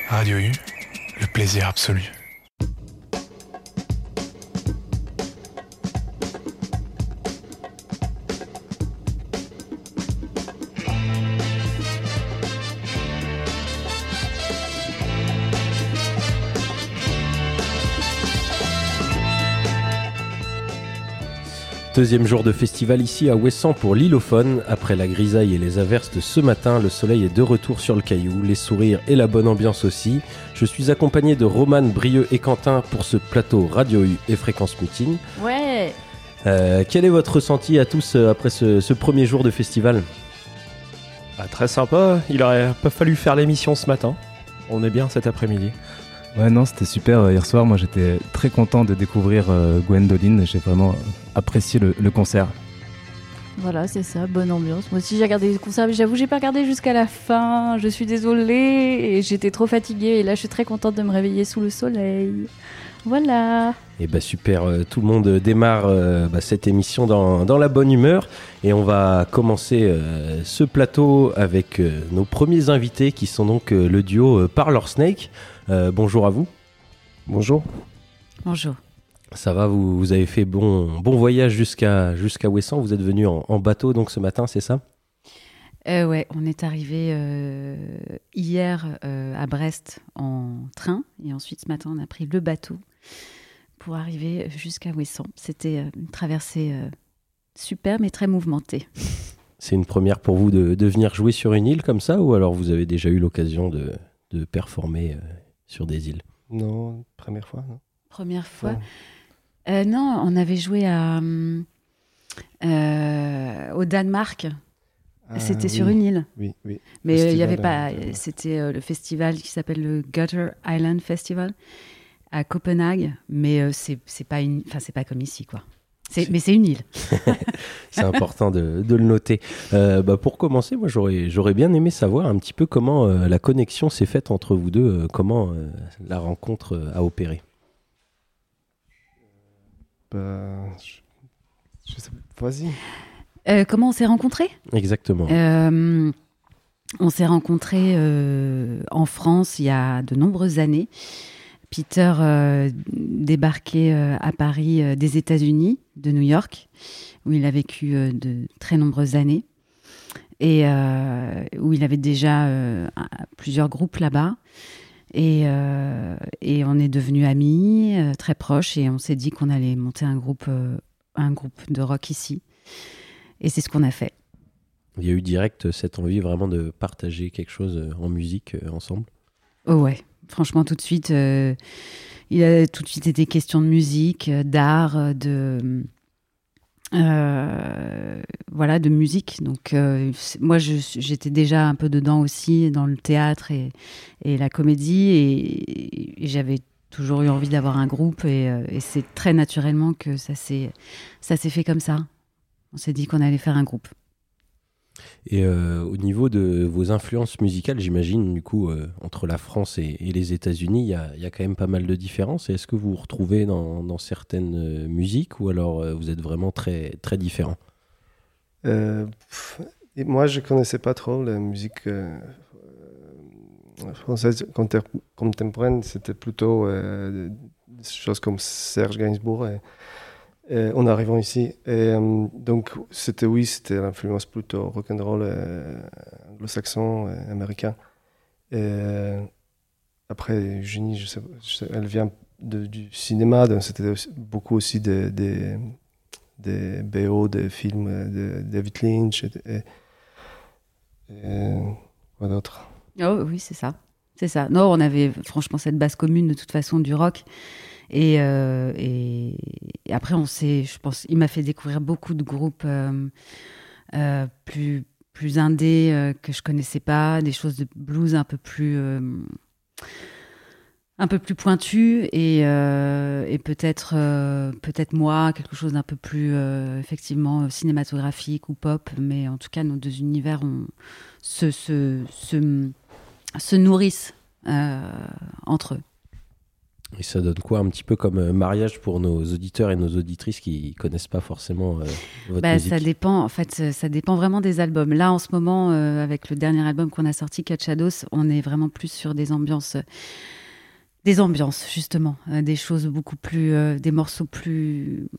Radio U, le plaisir absolu. Deuxième jour de festival ici à Ouessant pour l'Ilophone. Après la grisaille et les averses de ce matin, le soleil est de retour sur le caillou, les sourires et la bonne ambiance aussi. Je suis accompagné de Romane, Brieux et Quentin pour ce plateau Radio U et Fréquence Mutine. Ouais. Quel est votre ressenti à tous après ce premier jour de festival ? Très sympa, il aurait pas fallu faire l'émission ce matin. On est bien cet après-midi. Ouais, non, c'était super. Hier soir, moi, j'étais très content de découvrir Gwendoline. J'ai vraiment apprécié le concert. Voilà, c'est ça, bonne ambiance. Moi aussi, j'ai regardé les concerts, mais j'avoue, j'ai pas regardé jusqu'à la fin. Je suis désolée, et j'étais trop fatiguée. Et là, je suis très contente de me réveiller sous le soleil. Voilà. Et bah super, tout le monde démarre cette émission dans la bonne humeur. Et on va commencer ce plateau avec nos premiers invités qui sont donc le duo Parlor Snake. Bonjour à vous. Bonjour. Bonjour. Ça va, vous avez fait bon voyage jusqu'à Ouessant. Vous êtes venu en bateau donc ce matin, c'est ça ? Ouais, on est arrivé hier à Brest en train. Et ensuite, ce matin, on a pris le bateau pour arriver jusqu'à Ouessant. C'était une traversée super, mais très mouvementée. C'est une première pour vous de venir jouer sur une île comme ça, ou alors vous avez déjà eu l'occasion de performer sur des îles ? Non, première fois, non. Première fois. Non, on avait joué au Danemark. C'était sur une île. Oui. Mais il y avait pas. C'était le festival qui s'appelle le Gutter Island Festival à Copenhague. Mais c'est pas comme ici, quoi. Mais c'est une île. C'est important de le noter. Pour commencer, moi j'aurais bien aimé savoir un petit peu comment la connexion s'est faite entre vous deux, comment la rencontre a opéré. Je sais pas, vas-y. Comment on s'est rencontrés ? Exactement. On s'est rencontrés en France il y a de nombreuses années. Peter débarquait à Paris des États-Unis, de New York, où il a vécu de très nombreuses années et où il avait déjà plusieurs groupes là-bas. Et on est devenus amis, très proches, et on s'est dit qu'on allait monter un groupe de rock ici. Et c'est ce qu'on a fait. Il y a eu direct cette envie vraiment de partager quelque chose en musique ensemble ? Oh ouais, franchement tout de suite, il a tout de suite été question de musique, d'art, de musique. Donc moi j'étais déjà un peu dedans aussi, dans le théâtre et la comédie, et j'avais toujours eu envie d'avoir un groupe, et c'est très naturellement que ça s'est fait comme ça. On s'est dit qu'on allait faire un groupe. Et au niveau de vos influences musicales, j'imagine, du coup, entre la France et les États-Unis, il y a quand même pas mal de différences. Et est-ce que vous vous retrouvez dans certaines musiques, ou alors vous êtes vraiment très, très différents ? Moi, je connaissais pas trop la musique française contemporaine. C'était plutôt des choses comme Serge Gainsbourg. En arrivant ici, donc c'était l'influence plutôt rock'n'roll anglo-saxon, américain. Après Eugénie, elle vient du cinéma, donc c'était beaucoup aussi des BO de films de David Lynch et quoi d'autre. Oh oui, c'est ça. Non, on avait franchement cette base commune de toute façon du rock. Et après, je pense, il m'a fait découvrir beaucoup de groupes plus indés que je connaissais pas, des choses de blues un peu plus pointues, et peut-être moi quelque chose d'un peu plus effectivement cinématographique ou pop, mais en tout cas nos deux univers se nourrissent entre eux. Et ça donne quoi un petit peu comme mariage pour nos auditeurs et nos auditrices qui connaissent pas forcément votre musique? Ça dépend, en fait, ça dépend vraiment des albums. Là, en ce moment, avec le dernier album qu'on a sorti, Cut Shadows, on est vraiment plus sur des ambiances justement, des choses beaucoup plus, des morceaux plus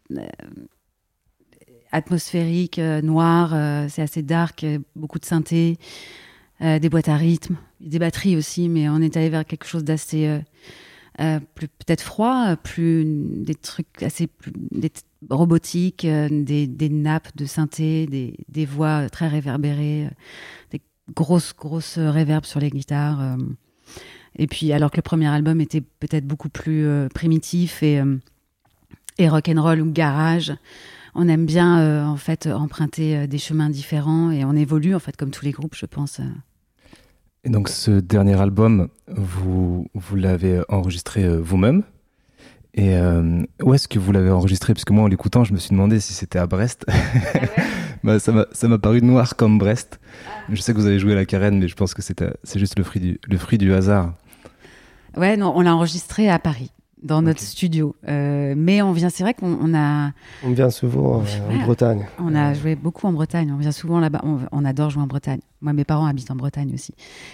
atmosphériques, noirs, c'est assez dark, beaucoup de synthé, des boîtes à rythme, des batteries aussi, mais on est allé vers quelque chose d'assez plus peut-être froid, des trucs des robotiques, des nappes de synthé, des voix très réverbérées, des grosses réverbes sur les guitares. Et puis, alors que le premier album était peut-être beaucoup plus primitif et rock'n'roll ou garage, on aime bien en fait emprunter des chemins différents et on évolue en fait comme tous les groupes, je pense. Et donc ce dernier album, vous l'avez enregistré vous-même. Et où est-ce que vous l'avez enregistré? Parce que moi, en l'écoutant, je me suis demandé si c'était à Brest. Bah, ça m'a paru noir comme Brest. Je sais que vous avez joué à la Carène, mais je pense que c'est juste le fruit du hasard. Ouais, non, on l'a enregistré à Paris, dans notre studio. Mais c'est vrai qu'on a... On vient souvent en Bretagne. On a joué beaucoup en Bretagne. On vient souvent là-bas. On adore jouer en Bretagne. Moi, mes parents habitent en Bretagne aussi.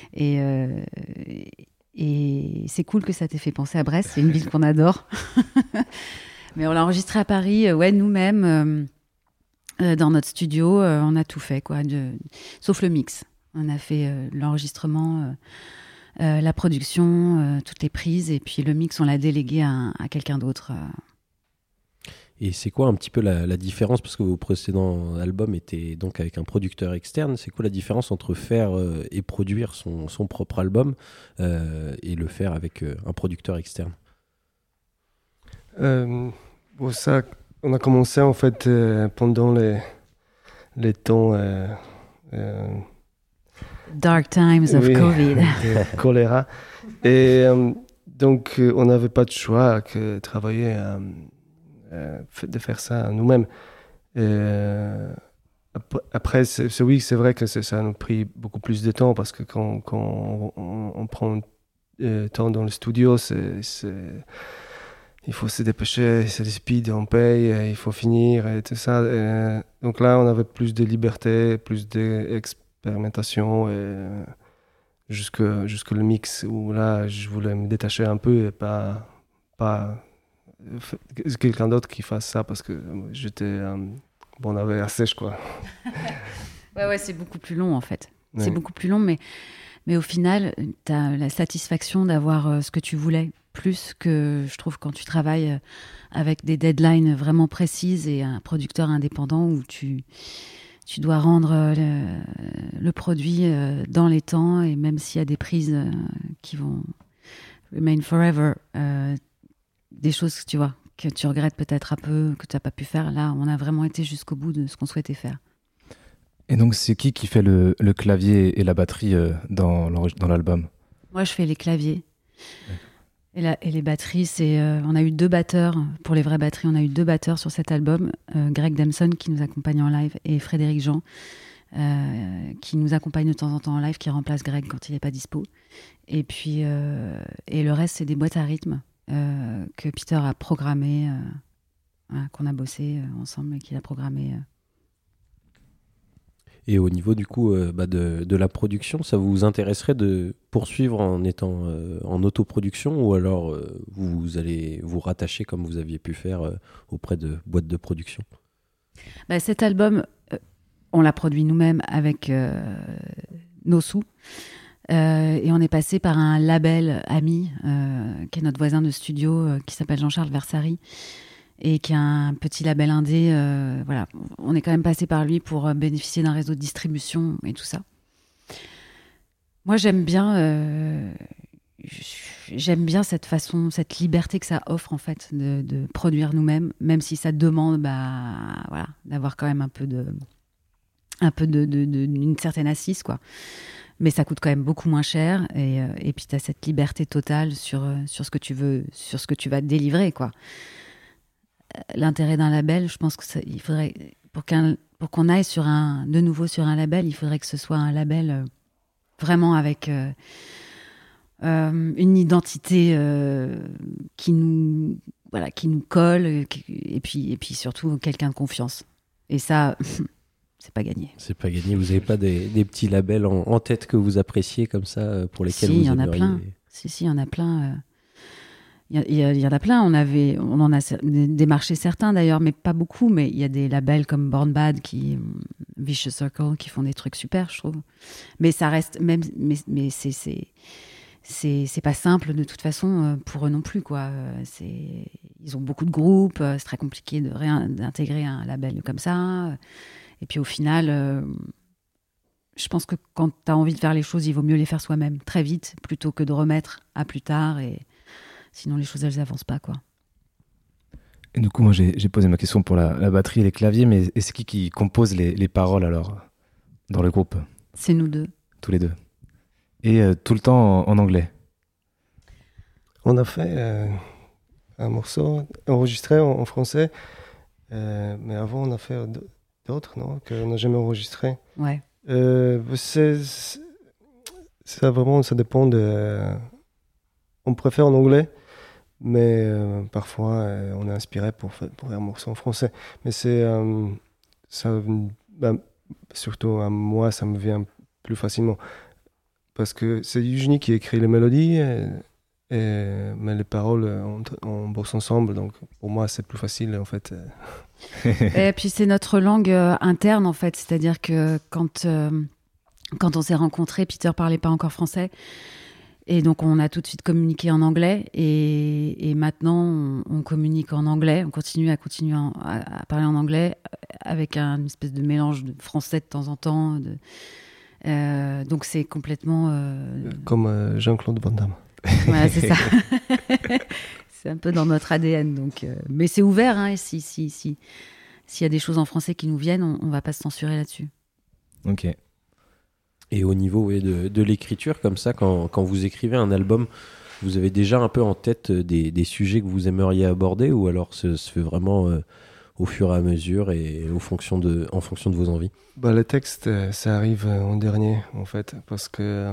Et c'est cool que ça t'ait fait penser à Brest. C'est une ville qu'on adore. Mais on l'a enregistré à Paris, nous-mêmes, dans notre studio. On a tout fait, quoi, sauf le mix. On a fait l'enregistrement, la production, toutes les prises. Et puis le mix, on l'a délégué à quelqu'un d'autre. Et c'est quoi un petit peu la différence, parce que vos précédents albums étaient donc avec un producteur externe, c'est quoi la différence entre faire et produire son propre album et le faire avec un producteur externe? Ça, on a commencé en fait pendant les temps Dark times of Covid. Choléra. Et donc on n'avait pas de choix que travailler de faire ça nous-mêmes. Après, c'est vrai que ça nous a pris beaucoup plus de temps parce que quand on prend temps dans le studio, il faut se dépêcher, c'est speed, on paye, il faut finir et tout ça. Donc là, on avait plus de liberté, plus d'expérimentation jusque le mix où là, je voulais me détacher un peu et pas quelqu'un d'autre qui fasse ça parce que j'étais on avait la sèche quoi. ouais, c'est beaucoup plus long en fait. Ouais. C'est beaucoup plus long, mais au final, tu as la satisfaction d'avoir ce que tu voulais, plus que je trouve quand tu travailles avec des deadlines vraiment précises et un producteur indépendant où tu dois rendre le produit dans les temps, et même s'il y a des prises qui vont remain forever, des choses, tu vois, que tu regrettes peut-être un peu, que tu n'as pas pu faire. Là, on a vraiment été jusqu'au bout de ce qu'on souhaitait faire. Et donc, c'est qui fait le clavier et la batterie dans l'album? Moi, je fais les claviers. Et les batteries, on a eu 2 batteurs. Pour les vraies batteries, on a eu 2 batteurs sur cet album. Greg Demson, qui nous accompagne en live, et Frédéric Jean, qui nous accompagne de temps en temps en live, qui remplace Greg quand il n'est pas dispo. Et puis, et le reste, c'est des boîtes à rythme. Que Peter a programmé, qu'on a bossé ensemble et qu'il a programmé. Et au niveau du coup de la production, ça vous intéresserait de poursuivre en étant en autoproduction, ou alors vous allez vous rattacher comme vous aviez pu faire auprès de boîtes de production? Cet album, on l'a produit nous-mêmes avec nos sous. Et on est passé par un label ami, qui est notre voisin de studio, qui s'appelle Jean-Charles Versari, et qui a un petit label indé. Voilà, on est quand même passé par lui pour bénéficier d'un réseau de distribution et tout ça. Moi, j'aime bien cette façon, cette liberté que ça offre en fait de produire nous-mêmes, même si ça demande, d'avoir quand même un peu d'une certaine assise, quoi. Mais ça coûte quand même beaucoup moins cher, et puis tu as cette liberté totale sur ce que tu veux, sur ce que tu vas délivrer, quoi. L'intérêt d'un label, je pense que il faudrait, pour qu'on aille de nouveau sur un label, il faudrait que ce soit un label vraiment avec une identité qui nous colle, et puis surtout quelqu'un de confiance. Et ça, c'est pas gagné. C'est pas gagné. Vous n'avez pas des petits labels en tête que vous appréciez comme ça, pour lesquels Si, vous il y en a aimeriez... plein. Si, il y en a plein. Il y en a plein. On en a démarché certains d'ailleurs, mais pas beaucoup. Mais il y a des labels comme Born Bad, Vicious Circle, qui font des trucs super, je trouve. Mais ça reste mais c'est pas simple de toute façon pour eux non plus, quoi. Ils ont beaucoup de groupes, c'est très compliqué d'intégrer un label comme ça. Et puis au final, je pense que quand tu as envie de faire les choses, il vaut mieux les faire soi-même très vite plutôt que de remettre à plus tard. Et sinon, les choses, elles avancent pas, quoi. Et du coup, moi, j'ai posé ma question pour la batterie et les claviers, mais c'est qui compose les paroles alors dans le groupe? C'est nous deux. Tous les deux. Et tout le temps en anglais? On a fait un morceau enregistré en français, mais avant on a fait d'autres, non, qu'on n'a jamais enregistré. Ouais. Ça vraiment, ça dépend de. On préfère en anglais, mais parfois on est inspiré pour faire un morceau en français. Mais c'est ça, surtout à moi, ça me vient plus facilement parce que c'est Eugénie qui écrit les mélodies, mais les paroles on bosse ensemble. Donc pour moi, c'est plus facile en fait. Et puis c'est notre langue interne en fait, c'est-à-dire que quand on s'est rencontrés, Peter parlait pas encore français. Et donc, on a tout de suite communiqué en anglais. Et maintenant, on communique en anglais. On continue à parler en anglais avec une espèce de mélange de français de temps en temps. Donc, c'est complètement... Comme Jean-Claude Van Damme. Voilà, c'est ça. C'est un peu dans notre ADN. Donc, mais c'est ouvert. Hein, s'il y a des choses en français qui nous viennent, on ne va pas se censurer là-dessus. Ok. Et au niveau de l'écriture, comme ça, quand vous écrivez un album, vous avez déjà un peu en tête des sujets que vous aimeriez aborder, ou alors se fait vraiment au fur et à mesure et en fonction de vos envies? Les textes, ça arrive en dernier, en fait, parce que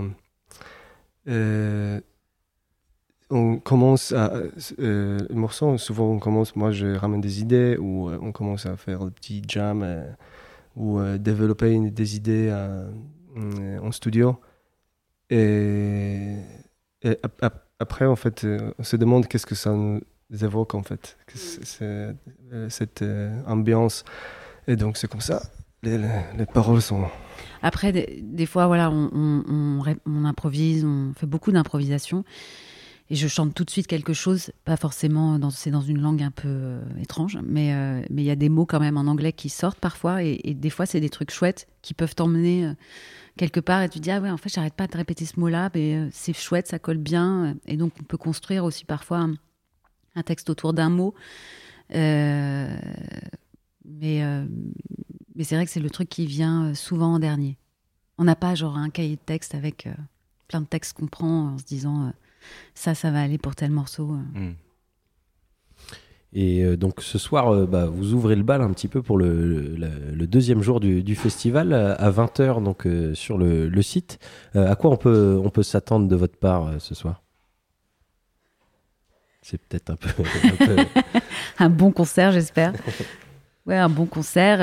on commence le morceau, souvent moi je ramène des idées, ou on commence à faire des petits jams, ou développer des idées en studio, et après en fait on se demande qu'est-ce que ça nous évoque en fait, cette ambiance, et donc c'est comme ça les paroles sont... Après des fois voilà, on improvise, on fait beaucoup d'improvisation et je chante tout de suite quelque chose, pas forcément c'est dans une langue un peu étrange, mais il y a des mots quand même en anglais qui sortent parfois, et des fois c'est des trucs chouettes qui peuvent t'emmener quelque part, et tu dis ah ouais, en fait j'arrête pas de répéter ce mot-là, mais c'est chouette, ça colle bien, et donc on peut construire aussi parfois un texte autour d'un mot, mais c'est vrai que c'est le truc qui vient souvent en dernier. On n'a pas genre un cahier de texte avec plein de textes qu'on prend en se disant ça va aller pour tel morceau. Et donc ce soir, vous ouvrez le bal un petit peu pour le deuxième jour du festival à 20h, donc sur le site. À quoi on peut s'attendre de votre part ce soir? C'est peut-être un peu... Un bon concert, j'espère. Ouais, un bon concert.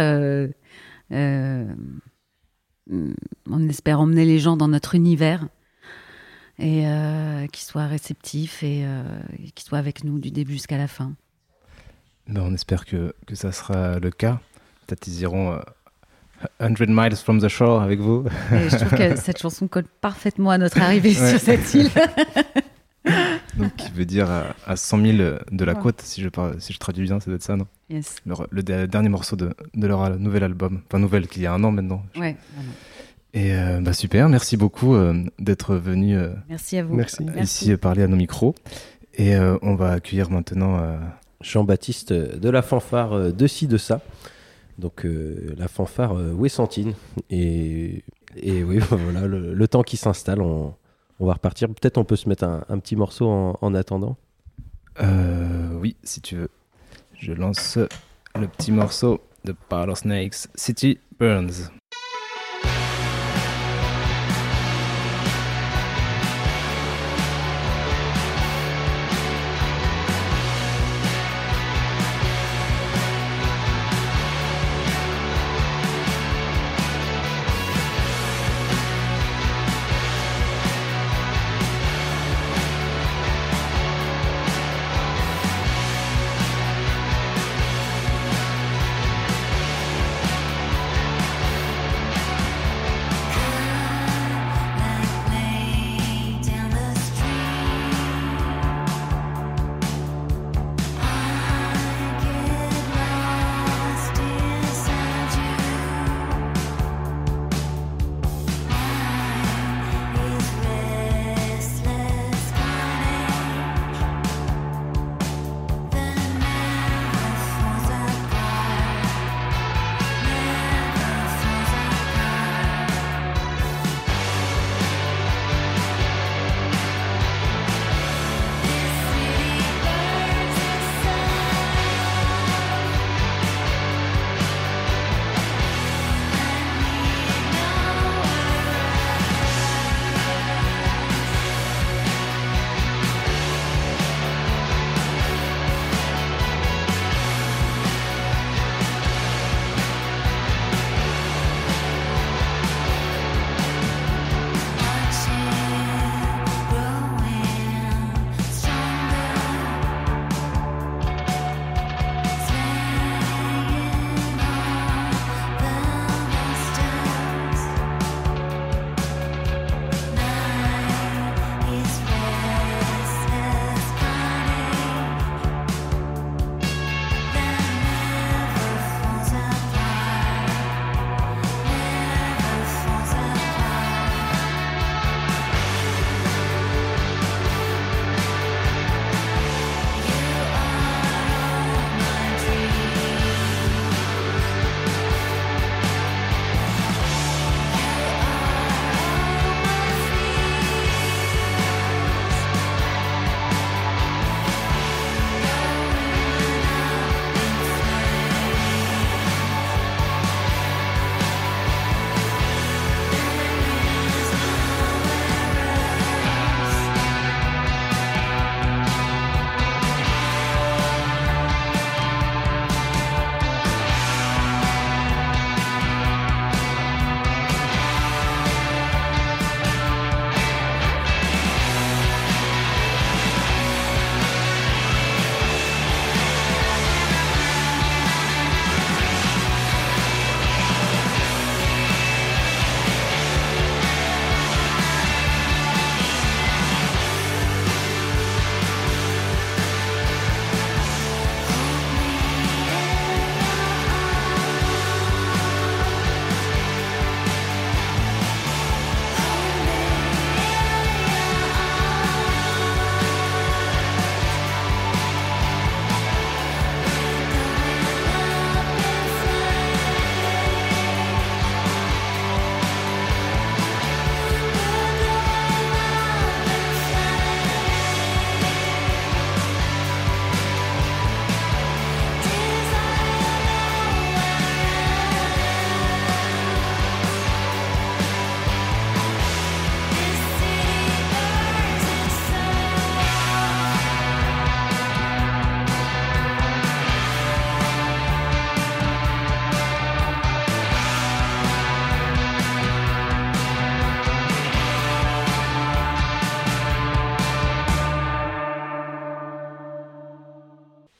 On espère emmener les gens dans notre univers, et qu'ils soient réceptifs, et qu'ils soient avec nous du début jusqu'à la fin. On espère que ça sera le cas. Peut-être ils iront 100 miles from the shore avec vous. Et je trouve que cette chanson colle parfaitement à notre arrivée sur cette île. Donc, qui veut dire à 100 000 de la côte, si je traduis bien, ça doit être ça, non? Yes. Le dernier morceau de leur nouvel album. Enfin, nouvelle, qu'il y a un an maintenant. Ouais, vraiment. Et super, merci beaucoup d'être venu merci à vous. Merci. Ici parler à nos micros. Et on va accueillir maintenant... Jean-Baptiste de la fanfare de ci de ça, donc la fanfare Ouessantine, et oui, voilà, le temps qui s'installe, on va repartir. Peut-être on peut se mettre un petit morceau en attendant. Oui, si tu veux. Je lance le petit morceau de Pile of Snakes, City Burns.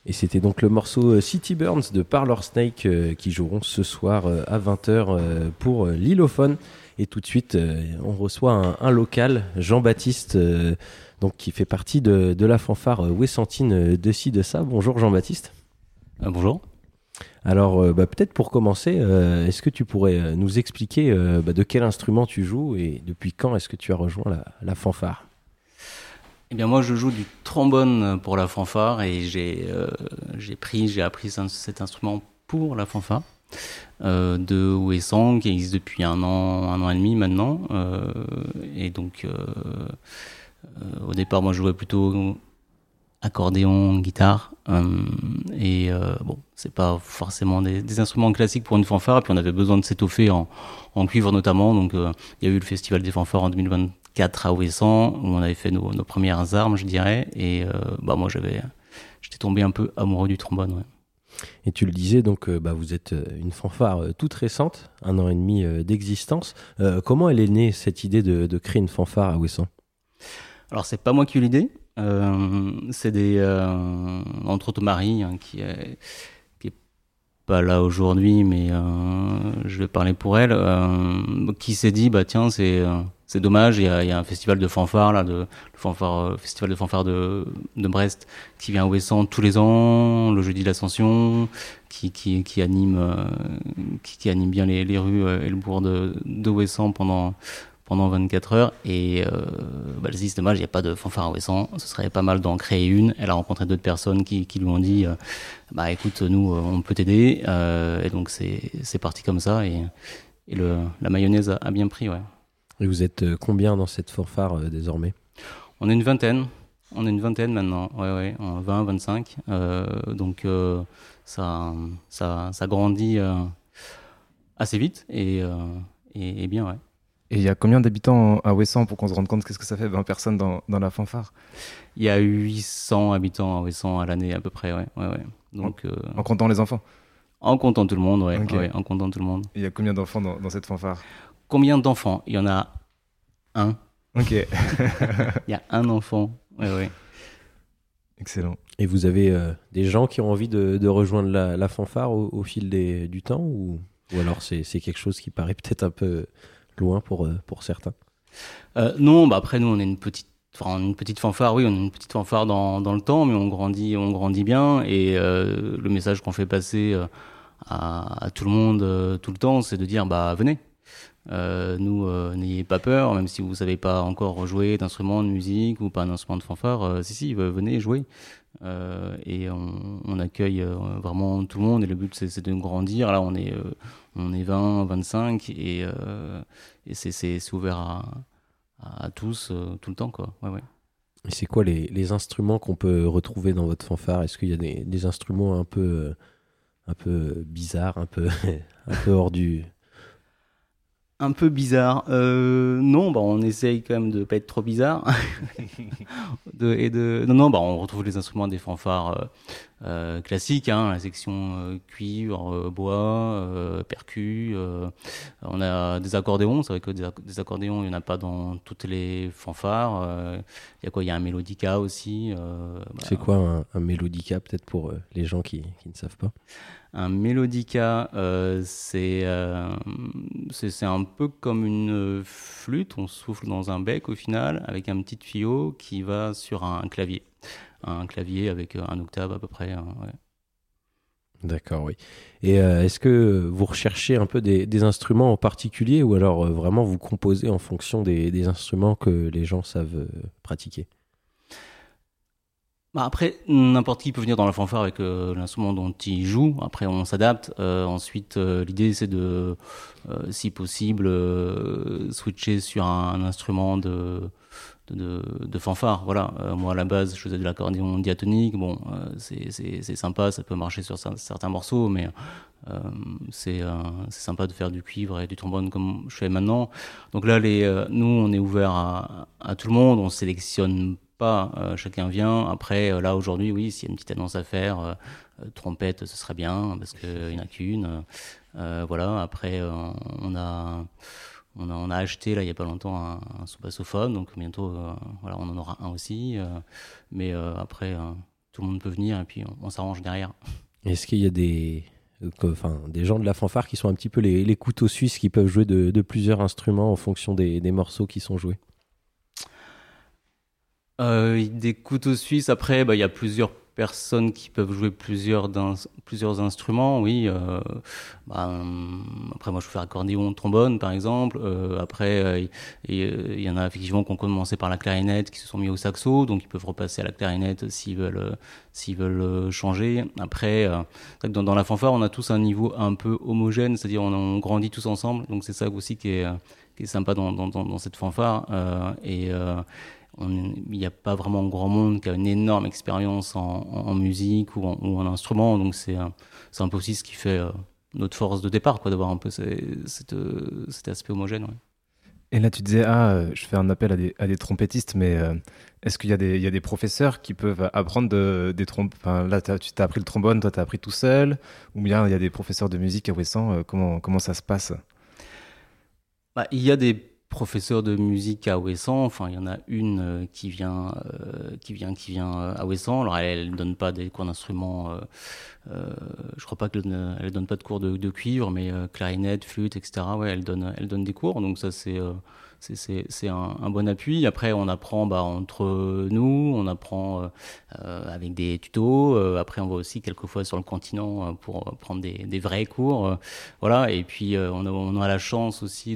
Et c'était donc le morceau City Burns de Parlor Snake qui joueront ce soir à 20h pour l'Illophone. Et tout de suite, on reçoit un local, Jean-Baptiste, donc, qui fait partie de la fanfare Ouessantine de ci, de ça. Bonjour Jean-Baptiste. Bonjour. Alors, peut-être pour commencer, est-ce que tu pourrais nous expliquer de quel instrument tu joues et depuis quand est-ce que tu as rejoint la fanfare ? Eh bien, moi, je joue du trombone pour la fanfare et j'ai appris cet instrument pour la fanfare de Ouessant, qui existe depuis un an et demi maintenant. Et donc, au départ, moi, je jouais plutôt accordéon, guitare. Bon, c'est pas forcément des instruments classiques pour une fanfare. Et puis, on avait besoin de s'étoffer en cuivre notamment. Donc, il y a eu le Festival des fanfares en 2024 à Ouessant, où on avait fait nos premières armes, je dirais. Et moi, j'étais tombé un peu amoureux du trombone. Ouais. Et tu le disais, donc vous êtes une fanfare toute récente, 1 an et demi d'existence. Comment elle est née, cette idée de créer une fanfare à Ouessant ? Alors, c'est pas moi qui ai eu l'idée. C'est entre autres Marie, qui est pas là aujourd'hui, mais je vais parler pour elle, qui s'est dit, tiens, c'est dommage, il y a un festival de fanfare, là, festival de fanfare de Brest, qui vient à Ouessant tous les ans, le jeudi de l'Ascension, qui anime bien les rues et le bourg de Ouessant pendant 24 heures. Et elle s'est dit, c'est dommage, il n'y a pas de fanfare à Ouessant, ce serait pas mal d'en créer une. Elle a rencontré d'autres personnes qui lui ont dit, écoute, nous, on peut t'aider. Et donc, c'est parti comme ça. Et la mayonnaise a bien pris, ouais. Et vous êtes combien dans cette fanfare désormais ? On est une vingtaine. On est une vingtaine maintenant, ouais, 20, 25. Donc, ça grandit assez vite et bien, ouais. Et il y a combien d'habitants à Ouessant pour qu'on se rende compte qu'est-ce que ça fait 20 personnes dans la fanfare ? Il y a 800 habitants à Ouessant à l'année à peu près, ouais. Donc, en comptant les enfants ? En comptant tout le monde, ouais. Okay. En comptant tout le monde. Et il y a combien d'enfants dans cette fanfare ? Combien d'enfants ? Il y en a un. Ok. Il y a un enfant, ouais. Excellent. Et vous avez des gens qui ont envie de rejoindre la fanfare au fil du temps ou alors c'est quelque chose qui paraît peut-être un peu loin pour certains ? Non, après nous on est une petite fanfare, oui, on est une petite fanfare dans le temps, mais on grandit bien et le message qu'on fait passer à tout le monde tout le temps, c'est de dire venez. N'ayez pas peur, même si vous savez pas encore jouer d'instrument de musique ou pas un instrument de fanfare, si, venez jouer. Et on accueille vraiment tout le monde et le but c'est de grandir. Là on est 20, 25 et c'est ouvert à tous tout le temps, quoi. Ouais. Et c'est quoi les instruments qu'on peut retrouver dans votre fanfare ? Est-ce qu'il y a des instruments un peu bizarres, un peu hors du... Un peu bizarre. Non, on essaye quand même de pas être trop bizarre. On retrouve les instruments des fanfares classiques, la section cuivre, bois, percus. On a des accordéons. C'est vrai que des accordéons, il n'y en a pas dans toutes les fanfares. Il y a quoi ? Il y a un mélodica aussi. C'est quoi un mélodica, peut-être pour les gens qui ne savent pas ? Un mélodica, c'est un peu comme une flûte. On souffle dans un bec au final, avec un petit tuyau qui va sur un clavier. Un clavier avec un octave à peu près. Ouais. D'accord, oui. Et est-ce que vous recherchez un peu des instruments en particulier ou alors vraiment vous composez en fonction des instruments que les gens savent pratiquer ? Après, n'importe qui peut venir dans la fanfare avec l'instrument dont il joue. Après, on s'adapte. Ensuite, l'idée, c'est de, si possible, switcher sur un instrument de fanfare. Voilà. Moi, à la base, je faisais de l'accordéon diatonique. Bon, c'est sympa, ça peut marcher sur certains morceaux, mais c'est sympa de faire du cuivre et du trombone comme je fais maintenant. Donc là, nous, on est ouvert à tout le monde. On sélectionne pas, chacun vient. Après, là, aujourd'hui, oui, s'il y a une petite annonce à faire, trompette, ce serait bien, parce qu'il n'y en a qu'une. Voilà, après, on a acheté, là, il n'y a pas longtemps, un sous-bassophone, donc bientôt, on en aura un aussi. Mais après, tout le monde peut venir et puis on s'arrange derrière. Est-ce qu'il y a des gens de la fanfare qui sont un petit peu les couteaux suisses qui peuvent jouer de plusieurs instruments en fonction des morceaux qui sont joués? Des couteaux suisses, après, il y a plusieurs personnes qui peuvent jouer plusieurs instruments, oui. Après, moi, je fais accordéon, trombone, par exemple. Après, il y en a effectivement qui ont commencé par la clarinette, qui se sont mis au saxo, donc ils peuvent repasser à la clarinette s'ils veulent changer. Après, c'est vrai que dans la fanfare, on a tous un niveau un peu homogène, c'est-à-dire on grandit tous ensemble, donc c'est ça aussi qui est sympa dans cette fanfare. Il n'y a pas vraiment grand monde qui a une énorme expérience en musique ou en instrument, donc c'est un peu aussi ce qui fait notre force de départ, quoi, d'avoir un peu cet aspect homogène. Ouais. Et là, tu disais, je fais un appel à des trompettistes, mais est-ce qu'il y a des professeurs qui peuvent apprendre des trompettes? Enfin, là, tu as appris le trombone, toi, tu as appris tout seul, ou bien il y a des professeurs de musique à Ouessant? Comment ça se passe? Il y a des professeur de musique à Ouessant, enfin il y en a une qui vient à Ouessant. Alors elle donne pas des cours d'instruments, je crois pas qu'elle donne pas de cours de cuivre, mais clarinette, flûte, etc. Ouais, elle donne des cours, donc ça c'est un bon appui. Après on apprend entre nous, on apprend avec des tutos. Après on va aussi quelquefois sur le continent pour prendre des vrais cours, voilà. Et puis on a la chance aussi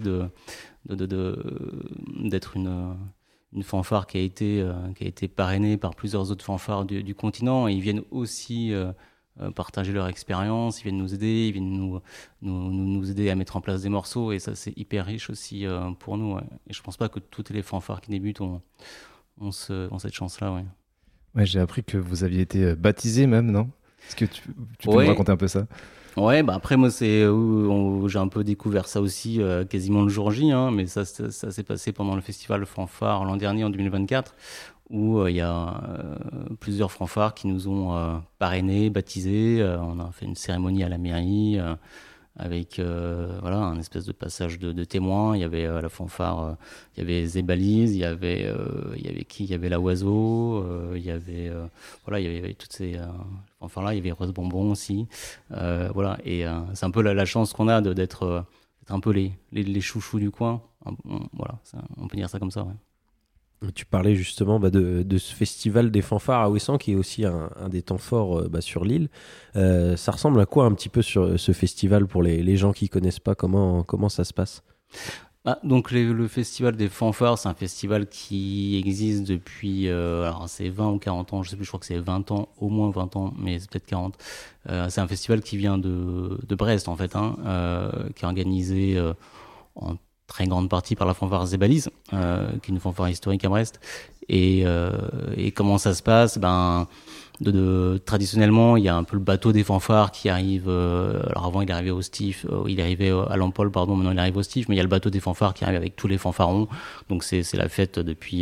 d'être une fanfare qui a été parrainée par plusieurs autres fanfares du continent, et ils viennent aussi partager leur expérience, ils viennent nous aider, ils viennent nous aider à mettre en place des morceaux, et ça c'est hyper riche aussi pour nous, ouais. Et je pense pas que toutes les fanfares qui débutent ont cette chance-là, ouais. Ouais, j'ai appris que vous aviez été baptisé même, non? Est-ce que tu peux me raconter un peu ça? Ouais, après moi j'ai un peu découvert ça aussi quasiment le jour J, hein, mais ça s'est passé pendant le festival fanfare l'an dernier en 2024, où il y a plusieurs fanfares qui nous ont parrainés, baptisés. On a fait une cérémonie à la mairie avec un espèce de passage de témoins. Il y avait la fanfare, il y avait Zébalise, il y avait la Oiseau, il y avait toutes ces fanfares là, il y avait Rose Bonbon aussi, et c'est un peu la chance qu'on a d'être un peu les chouchous du coin, on peut dire ça comme ça, ouais. Tu parlais justement de ce festival des fanfares à Ouessant, qui est aussi un des temps forts sur l'île. Ça ressemble à quoi un petit peu sur ce festival pour les gens qui ne connaissent pas? Comment ça se passe? Donc le festival des fanfares, c'est un festival qui existe depuis alors c'est 20 ou 40 ans, je sais plus, je crois que c'est 20 ans, au moins 20 ans, mais c'est peut-être 40. C'est un festival qui vient de Brest en fait, qui est organisé en très grande partie par la fanfare Zébalise, qui est une fanfare historique à Brest. Et comment ça se passe? Traditionnellement, il y a un peu le bateau des fanfares qui arrive. Alors avant, il arrivait au Stif, il arrivait à l'Empole, pardon. Maintenant, il arrive au Stif, mais il y a le bateau des fanfares qui arrive avec tous les fanfarons. Donc c'est la fête depuis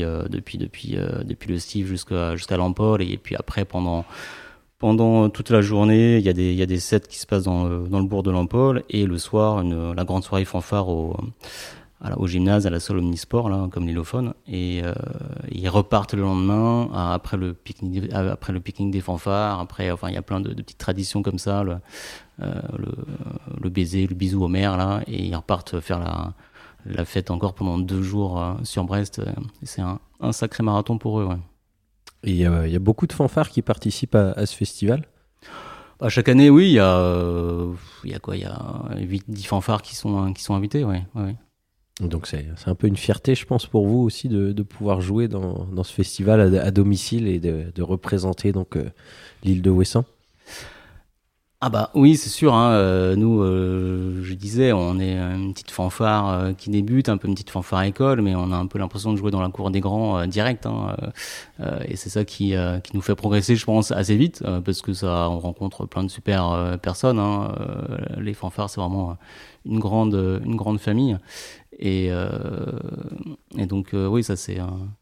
le Stif jusqu'à l'Empole. Et puis après, pendant toute la journée, il y a des sets qui se passent dans le bourg de l'Empole, et le soir, la grande soirée fanfare au gymnase, à la salle Omnisport, là, comme l'Ilophone, et ils repartent le lendemain après le pique-nique des fanfares. Après, il y a plein de petites traditions comme ça, le baiser, le bisou au maire, là, et ils repartent faire la fête encore pendant 2 jours sur Brest. Et c'est un sacré marathon pour eux, ouais. Et il y a beaucoup de fanfares qui participent à ce festival? Chaque année, oui, il y a 8-10 fanfares qui sont invités, ouais. Donc c'est un peu une fierté, je pense, pour vous aussi de pouvoir jouer dans ce festival à domicile et de représenter donc l'île de Ouessant. Oui, c'est sûr, nous, je disais, on est une petite fanfare qui débute, un peu une petite fanfare école, mais on a un peu l'impression de jouer dans la cour des grands direct, et c'est ça qui nous fait progresser, je pense, assez vite, parce que on rencontre plein de super personnes, les fanfares, c'est vraiment une grande famille, et donc oui, ça c'est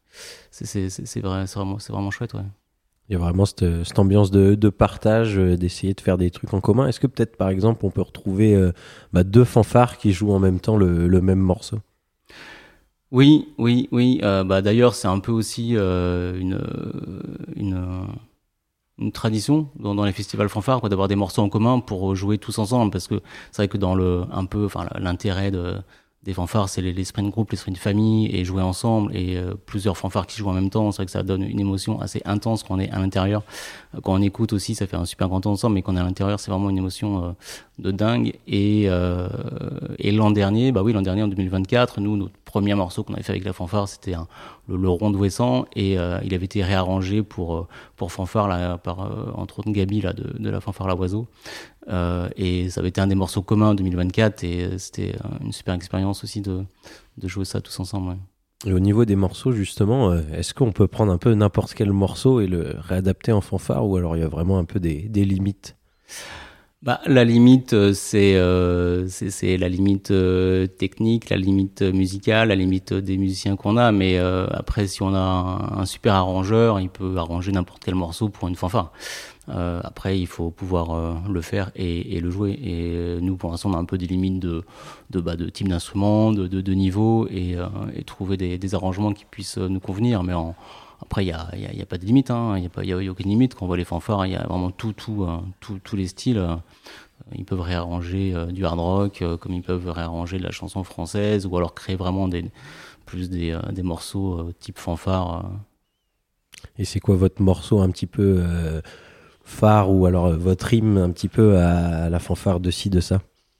vraiment chouette, ouais. Il y a vraiment cette ambiance de partage, d'essayer de faire des trucs en commun. Est-ce que peut-être, par exemple, on peut retrouver 2 fanfares qui jouent en même temps le même morceau? Oui. D'ailleurs, c'est un peu aussi une tradition dans les festivals fanfares, quoi, d'avoir des morceaux en commun pour jouer tous ensemble, parce que c'est vrai que dans l'intérêt des fanfares, c'est les sprint group, les sprint famille, et jouer ensemble, et plusieurs fanfares qui jouent en même temps, c'est vrai que ça donne une émotion assez intense quand on est à l'intérieur. Quand on écoute aussi, ça fait un super grand temps ensemble, mais quand on est à l'intérieur, c'est vraiment une émotion de dingue. Et l'an dernier, l'an dernier en 2024, notre premier morceau qu'on avait fait avec la fanfare, c'était le rond d'Ouessant, et il avait été réarrangé pour fanfare là, par entre autres Gabi là, de la fanfare La Oiseau. Et ça avait été un des morceaux communs en 2024, et c'était une super expérience aussi de jouer ça tous ensemble. Ouais. Et au niveau des morceaux, justement, est-ce qu'on peut prendre un peu n'importe quel morceau et le réadapter en fanfare, ou alors il y a vraiment un peu des limites? La limite, c'est la limite technique, la limite musicale, la limite des musiciens qu'on a. Mais après, si on a un super arrangeur, il peut arranger n'importe quel morceau pour une fanfare. Après, il faut pouvoir le faire et le jouer. Et nous, pour l'instant, on a un peu des limites de type d'instrument, de niveau, et trouver des arrangements qui puissent nous convenir. Mais après, il y a pas de limite, hein. Il y a aucune limite. Quand on voit les fanfares, il y a vraiment tous les styles. Ils peuvent réarranger du hard rock, comme ils peuvent réarranger de la chanson française, ou alors créer vraiment des morceaux type fanfare. Et c'est quoi votre morceau un petit peu phare, ou alors votre hymne un petit peu à la fanfare de ci, de ça?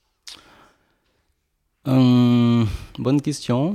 Bonne question.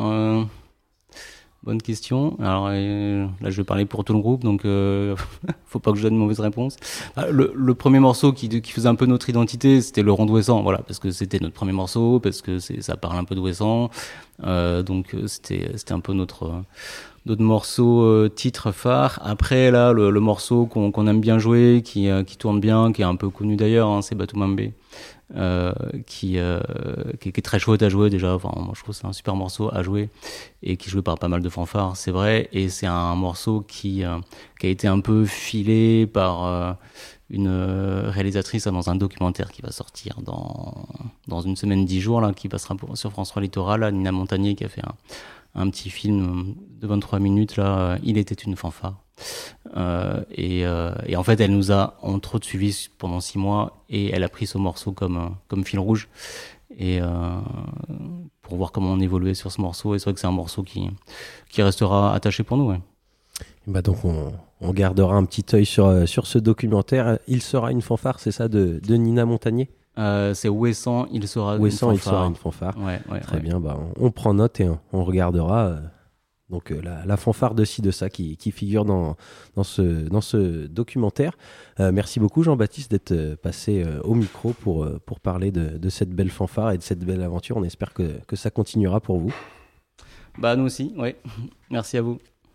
Bonne question. Alors là, je vais parler pour tout le groupe, donc faut pas que je donne une mauvaise réponse. Le premier morceau qui faisait un peu notre identité, c'était le rond d'Ouessant, voilà, parce que c'était notre premier morceau, parce que ça parle un peu d'Ouessant, donc c'était un peu notre morceau titre phare. Après là, le morceau qu'on aime bien jouer, qui tourne bien, qui est un peu connu d'ailleurs, hein, c'est Batou Mambe. Qui est très chouette à jouer déjà. Enfin, moi je trouve que c'est un super morceau à jouer, et qui est joué par pas mal de fanfares, c'est vrai. Et c'est un morceau qui a été un peu filé par une réalisatrice dans un documentaire qui va sortir dans une semaine, 10 jours là, qui passera sur France 3 Littoral, là, Nina Montagnier, qui a fait un petit film de 23 minutes là, Il était une fanfare. Et en fait, elle nous a entre autres suivis pendant 6 mois, et elle a pris ce morceau comme fil rouge, et pour voir comment on évoluait sur ce morceau. Et c'est vrai que c'est un morceau qui restera attaché pour nous. Ouais. Donc on gardera un petit œil sur ce documentaire. Il sera une fanfare, c'est ça, de Nina Montagnier? C'est Ouessant, il sera une fanfare. Ouais, très bien, on prend note et on regardera. Donc la fanfare de ci, de ça qui figure dans ce documentaire. Merci beaucoup Jean-Baptiste d'être passé au micro pour parler de cette belle fanfare et de cette belle aventure. On espère que ça continuera pour vous. Nous aussi, oui. Merci à vous.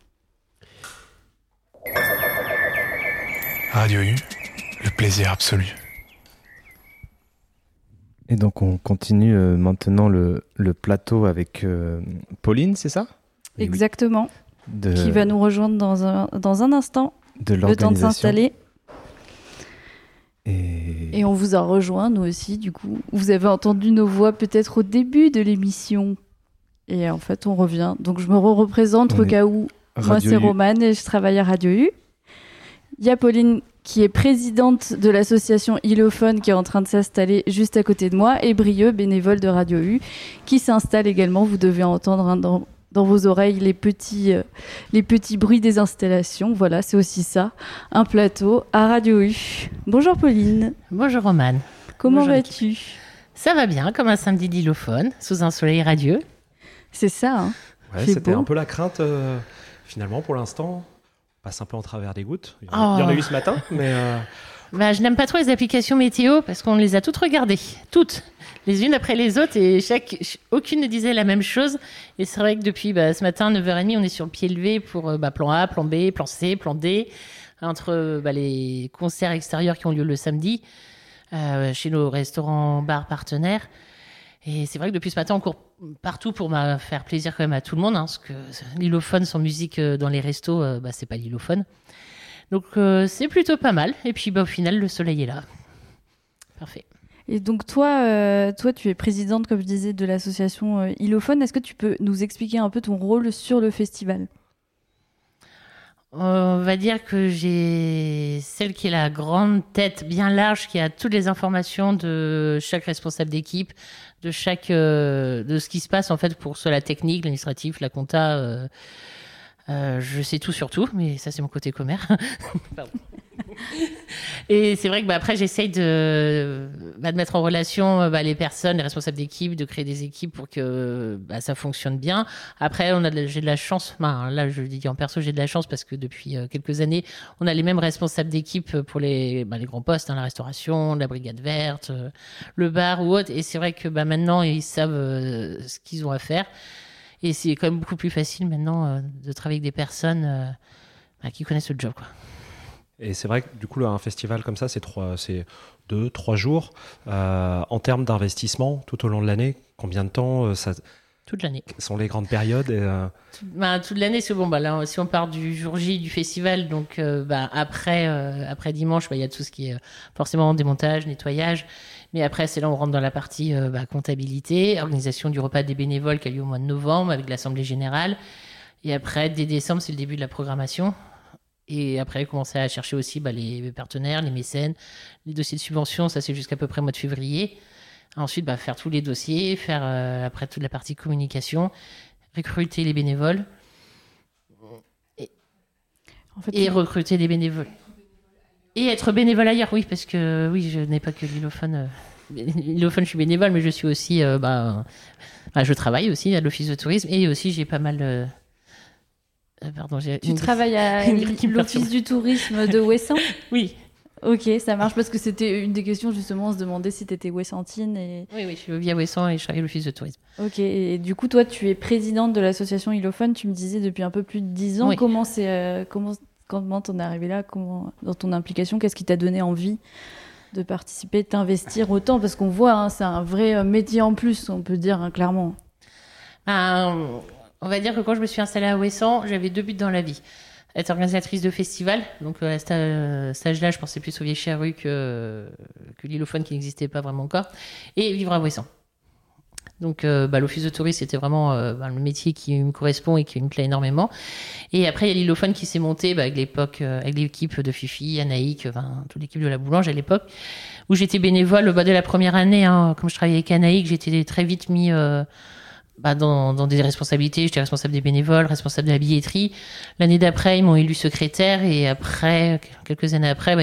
Radio U, le plaisir absolu. Et donc on continue maintenant le plateau avec Pauline, c'est ça? Exactement. Qui va nous rejoindre dans un instant. Le temps de s'installer. Et on vous a rejoint, nous aussi, du coup. Vous avez entendu nos voix peut-être au début de l'émission. Et en fait, on revient. Donc, je me représente au cas où. Moi, c'est Romane et je travaille à Radio U. Il y a Pauline qui est présidente de l'association Ilophone, qui est en train de s'installer juste à côté de moi, et Brieux, bénévole de Radio U, qui s'installe également. Vous devez entendre dans vos oreilles les petits bruits des installations. Voilà, c'est aussi ça, un plateau à Radio U. Bonjour Pauline. Bonjour Romane. Comment vas-tu ? Ça va bien, comme un samedi d'Ilophone, sous un soleil radieux. C'est ça, hein. Ouais, c'était un peu la crainte, finalement, pour l'instant. On passe un peu en travers des gouttes. Il y en a eu ce matin, mais... je n'aime pas trop les applications météo, parce qu'on les a toutes regardées, toutes, les unes après les autres, et aucune ne disait la même chose. Et c'est vrai que depuis ce matin, 9h30, on est sur le pied levé pour plan A, plan B, plan C, plan D, entre les concerts extérieurs qui ont lieu le samedi, chez nos restaurants, bars partenaires. Et c'est vrai que depuis ce matin, on court partout pour faire plaisir quand même à tout le monde, parce que l'Ilophone sans musique dans les restos, c'est pas l'Ilophone. Donc c'est plutôt pas mal. Et puis au final, le soleil est là. Parfait. Et donc toi, tu es présidente, comme je disais, de l'association Ilophone. Est-ce que tu peux nous expliquer un peu ton rôle sur le festival ? On va dire que j'ai celle qui est la grande tête bien large, qui a toutes les informations de chaque responsable d'équipe, de ce qui se passe en fait pour soit la technique, l'administratif, la compta. Je sais tout sur tout, mais ça c'est mon côté commère. Pardon. Et c'est vrai que après j'essaye de mettre en relation les personnes, les responsables d'équipe, de créer des équipes pour que ça fonctionne bien. Après j'ai de la chance, là je le dis en perso, j'ai de la chance parce que depuis quelques années on a les mêmes responsables d'équipe pour les grands postes, la restauration, la brigade verte, le bar ou autre, et c'est vrai que maintenant ils savent ce qu'ils ont à faire. Et c'est quand même beaucoup plus facile maintenant de travailler avec des personnes qui connaissent le job, quoi. Et c'est vrai que du coup, un festival comme ça, c'est 2-3 jours. En termes d'investissement, tout au long de l'année, combien de temps Toute l'année. sont les grandes périodes Toute l'année, c'est bon. Là, si on part du jour J du festival, donc après dimanche, il y a tout ce qui est forcément démontage, nettoyage. Mais après, c'est là où on rentre dans la partie comptabilité, organisation du repas des bénévoles qui a lieu au mois de novembre avec l'Assemblée Générale. Et après, dès décembre, c'est le début de la programmation. Et après, commencer à chercher aussi les partenaires, les mécènes, les dossiers de subvention. Ça, c'est jusqu'à peu près le mois de février. Ensuite, faire tous les dossiers, faire après toute la partie communication, recruter les bénévoles et recruter des bénévoles. Et être bénévole ailleurs, oui, parce que oui, je n'ai pas que l'Illophone. L'Illophone, je suis bénévole, mais je suis aussi... je travaille aussi à l'Office de tourisme et aussi j'ai pas mal... Tu travailles à l'Office du tourisme de Ouessant ? Oui. Ok, ça marche, parce que c'était une des questions, justement, on se demandait si tu étais ouessantine. Oui, je suis via Ouessant et je travaille à l'Office de tourisme. Ok, et du coup, toi, tu es présidente de l'association Illophone, tu me disais depuis un peu plus de 10 ans. Oui. Comment t'en es arrivée là, dans ton implication, qu'est-ce qui t'a donné envie de participer, de t'investir autant ? Parce qu'on voit, c'est un vrai métier en plus, on peut dire, clairement. On va dire que quand je me suis installée à Ouessant, j'avais 2 buts dans la vie. Être organisatrice de festival, donc à cet âge-là, je pensais plus au Vieille Charrue que l'Illophone qui n'existait pas vraiment encore, et vivre à Ouessant. Donc l'Office de tourisme, c'était vraiment le métier qui me correspond et qui me plaît énormément. Et après, il y a l'Illophone qui s'est monté avec l'équipe de Fifi, Anaïk, toute l'équipe de la Boulange à l'époque, où j'étais bénévole dès la première année. Comme je travaillais avec Anaïk, j'étais très vite mis... dans des responsabilités, j'étais responsable des bénévoles, responsable de la billetterie. L'année d'après, ils m'ont élu secrétaire et après, quelques années après,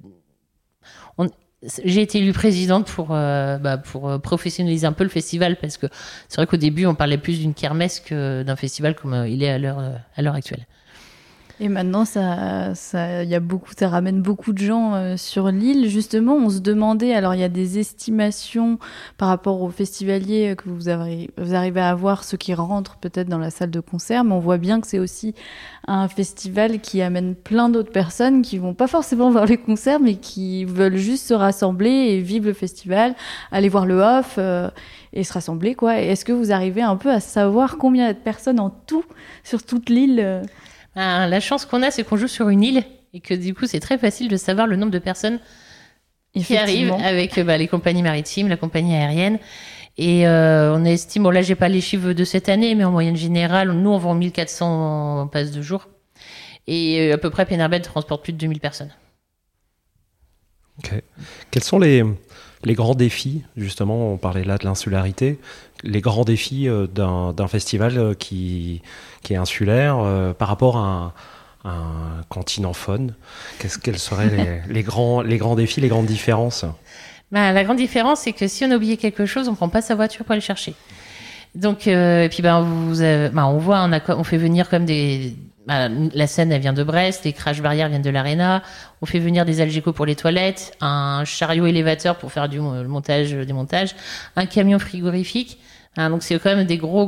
j'ai été élue présidente pour professionnaliser un peu le festival, parce que c'est vrai qu'au début, on parlait plus d'une kermesse que d'un festival comme il est à l'heure actuelle. Et maintenant, ça ramène beaucoup de gens sur l'île. Justement, on se demandait, alors il y a des estimations par rapport aux festivaliers que vous arrivez à avoir, ceux qui rentrent peut-être dans la salle de concert, mais on voit bien que c'est aussi un festival qui amène plein d'autres personnes qui vont pas forcément voir les concerts, mais qui veulent juste se rassembler et vivre le festival, aller voir le off et se rassembler, quoi. Et est-ce que vous arrivez un peu à savoir combien il y a de personnes en tout sur toute l'île La chance qu'on a, c'est qu'on joue sur une île et que du coup, c'est très facile de savoir le nombre de personnes qui arrivent avec les compagnies maritimes, la compagnie aérienne. Et on estime, là, j'ai pas les chiffres de cette année, mais en moyenne générale, nous, on vend 1400 passes de jour. Et à peu près, Pénirbel transporte plus de 2000 personnes. Ok. Quels sont les grands défis, justement, on parlait là de l'insularité, les grands défis d'un festival qui est insulaire par rapport à un continentophone? Quels seraient les grands défis, les grandes différences? La grande différence, c'est que si on a oublié quelque chose, on ne prend pas sa voiture pour aller chercher. Donc, et puis on voit, on fait venir comme la scène, elle vient de Brest, les crash barrières viennent de l'Arena, on fait venir des Algeco pour les toilettes, un chariot élévateur pour faire le montage, démontage, un camion frigorifique. Donc c'est quand même des gros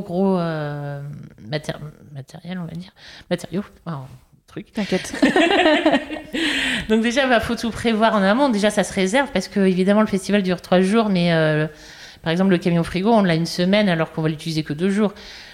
matériels, on va dire, matériaux. Truc. T'inquiète. Donc déjà, faut tout prévoir en amont. Déjà, ça se réserve parce que évidemment le festival dure 3 jours, mais par exemple le camion frigo, on l'a une semaine alors qu'on va l'utiliser que 2 jours.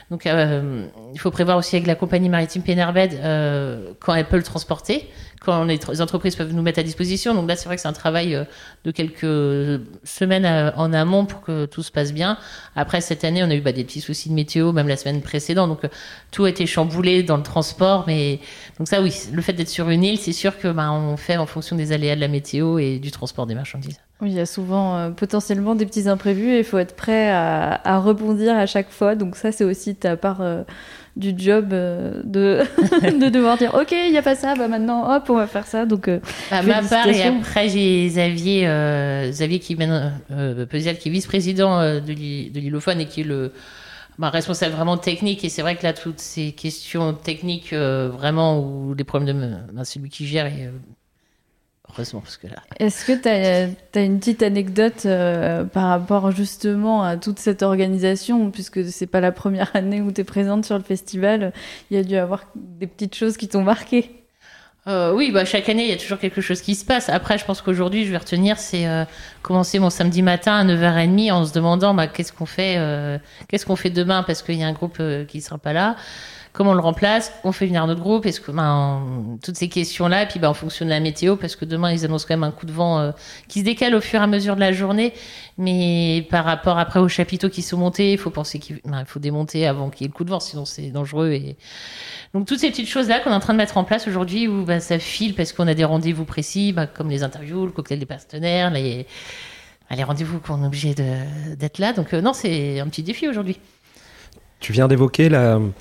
Donc, il faut prévoir aussi avec la compagnie maritime Penerbed quand elle peut le transporter, quand les entreprises peuvent nous mettre à disposition. Donc là, c'est vrai que c'est un travail de quelques semaines en amont pour que tout se passe bien. Après, cette année, on a eu des petits soucis de météo, même la semaine précédente. Donc, tout a été chamboulé dans le transport. Mais donc ça, oui, le fait d'être sur une île, c'est sûr que on fait en fonction des aléas de la météo et du transport des marchandises. Oui, il y a souvent potentiellement des petits imprévus et il faut être prêt à rebondir à chaque fois. Donc ça, c'est aussi ta part du job de devoir dire « Ok, il n'y a pas ça, maintenant, hop, on va faire ça. » Donc, à ma part, et après, j'ai Xavier qui mène Pesial, qui est vice-président de l'Ilophone et qui est le responsable vraiment technique. Et c'est vrai que là, toutes ces questions techniques, vraiment, ou les problèmes c'est lui qui gère et... Heureusement, parce que là... Est-ce que tu as une petite anecdote par rapport justement à toute cette organisation, puisque c'est pas la première année où tu es présente sur le festival, il y a dû y avoir des petites choses qui t'ont marqué? Oui, chaque année, il y a toujours quelque chose qui se passe. Après, je pense qu'aujourd'hui, je vais retenir, c'est commencer mon samedi matin à 9h30 en se demandant qu'est-ce qu'on fait demain, parce qu'il y a un groupe qui ne sera pas là. Comment on le remplace? On fait venir notre groupe? Est-ce que toutes ces questions-là, et puis en fonction de la météo, parce que demain ils annoncent quand même un coup de vent qui se décale au fur et à mesure de la journée, mais par rapport après aux chapiteaux qui sont montés, il faut penser qu'il faut démonter avant qu'il y ait le coup de vent, sinon c'est dangereux. Et donc toutes ces petites choses-là qu'on est en train de mettre en place aujourd'hui, où ça file parce qu'on a des rendez-vous précis, comme les interviews, le cocktail des partenaires, les rendez-vous qu'on est obligé d'être là. Donc non, c'est un petit défi aujourd'hui. Tu viens d'évoquer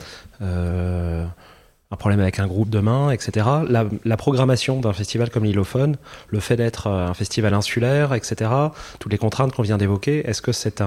un problème avec un groupe demain, etc. La programmation d'un festival comme l'Ilophone, le fait d'être un festival insulaire, etc., toutes les contraintes qu'on vient d'évoquer, est-ce que c'est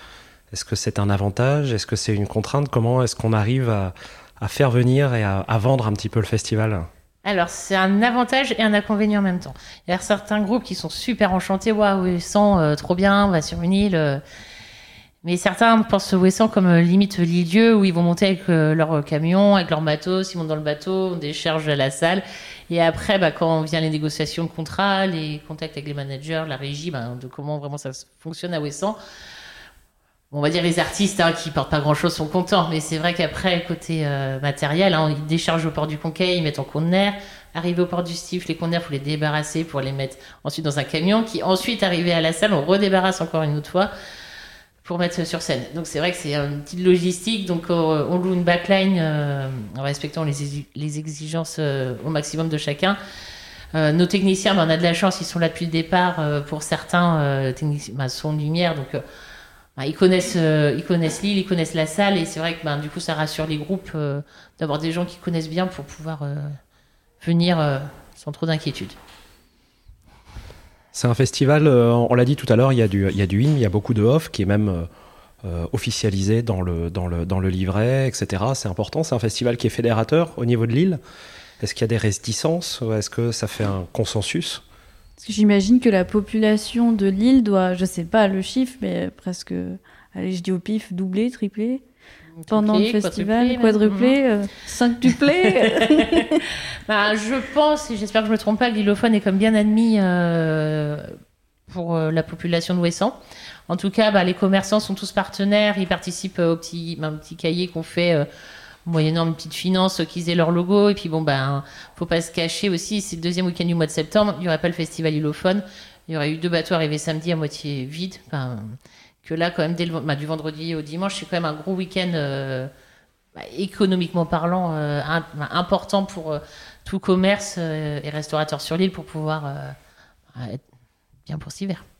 un avantage? Est-ce que c'est une contrainte? Comment est-ce qu'on arrive à faire venir et à vendre un petit peu le festival? Alors, c'est un avantage et un inconvénient en même temps. Il y a certains groupes qui sont super enchantés, waouh, Ouessant, trop bien, on va sur une île... Mais certains pensent Ouessant comme limite l'île-dieu où ils vont monter avec leur camion, avec leur matos, ils montent dans le bateau, on décharge à la salle. Et après, quand vient les négociations de contrat, les contacts avec les managers, la régie, de comment vraiment ça fonctionne à Ouessant, on va dire les artistes qui portent pas grand-chose sont contents. Mais c'est vrai qu'après, côté matériel, ils déchargent au port du Conquet, ils mettent en conteneur. Arrivé au port du Stif, les conteneurs, il faut les débarrasser pour les mettre ensuite dans un camion qui ensuite, arrivé à la salle, on redébarrasse encore une autre fois pour mettre sur scène. Donc c'est vrai que c'est une petite logistique, donc on loue une backline en respectant les exigences au maximum de chacun. Nos techniciens, on a de la chance, ils sont là depuis le départ. Pour certains, techniciens, son de lumière, donc ils connaissent l'île, ils connaissent la salle, et c'est vrai que du coup ça rassure les groupes d'avoir des gens qui connaissent bien pour pouvoir venir sans trop d'inquiétude. C'est un festival, on l'a dit tout à l'heure, il y a du in, il y a beaucoup de off qui est même officialisé dans le livret, etc. C'est important, c'est un festival qui est fédérateur au niveau de l'île. Est-ce qu'il y a des réticences ou est-ce que ça fait un consensus? Parce que j'imagine que la population de l'île doit, je sais pas le chiffre, mais presque, allez, je dis au pif, doubler, tripler pendant le festival, quadruplé, cinqutuplé. Je pense, et j'espère que je me trompe pas, que l'Ilophone est comme bien admis pour la population de Ouessant. En tout cas, les commerçants sont tous partenaires, ils participent au petit cahier qu'on fait moyennant une petite finance, qu'ils aient leur logo. Et puis faut pas se cacher aussi, c'est le deuxième week-end du mois de septembre, il y aurait pas le festival Ilophone, il y aurait eu 2 bateaux arrivés samedi à moitié vides. Que là, quand même, du vendredi au dimanche, c'est quand même un gros week-end économiquement parlant important pour tout commerce et restaurateur sur l'île pour pouvoir être bien pour cet hiver.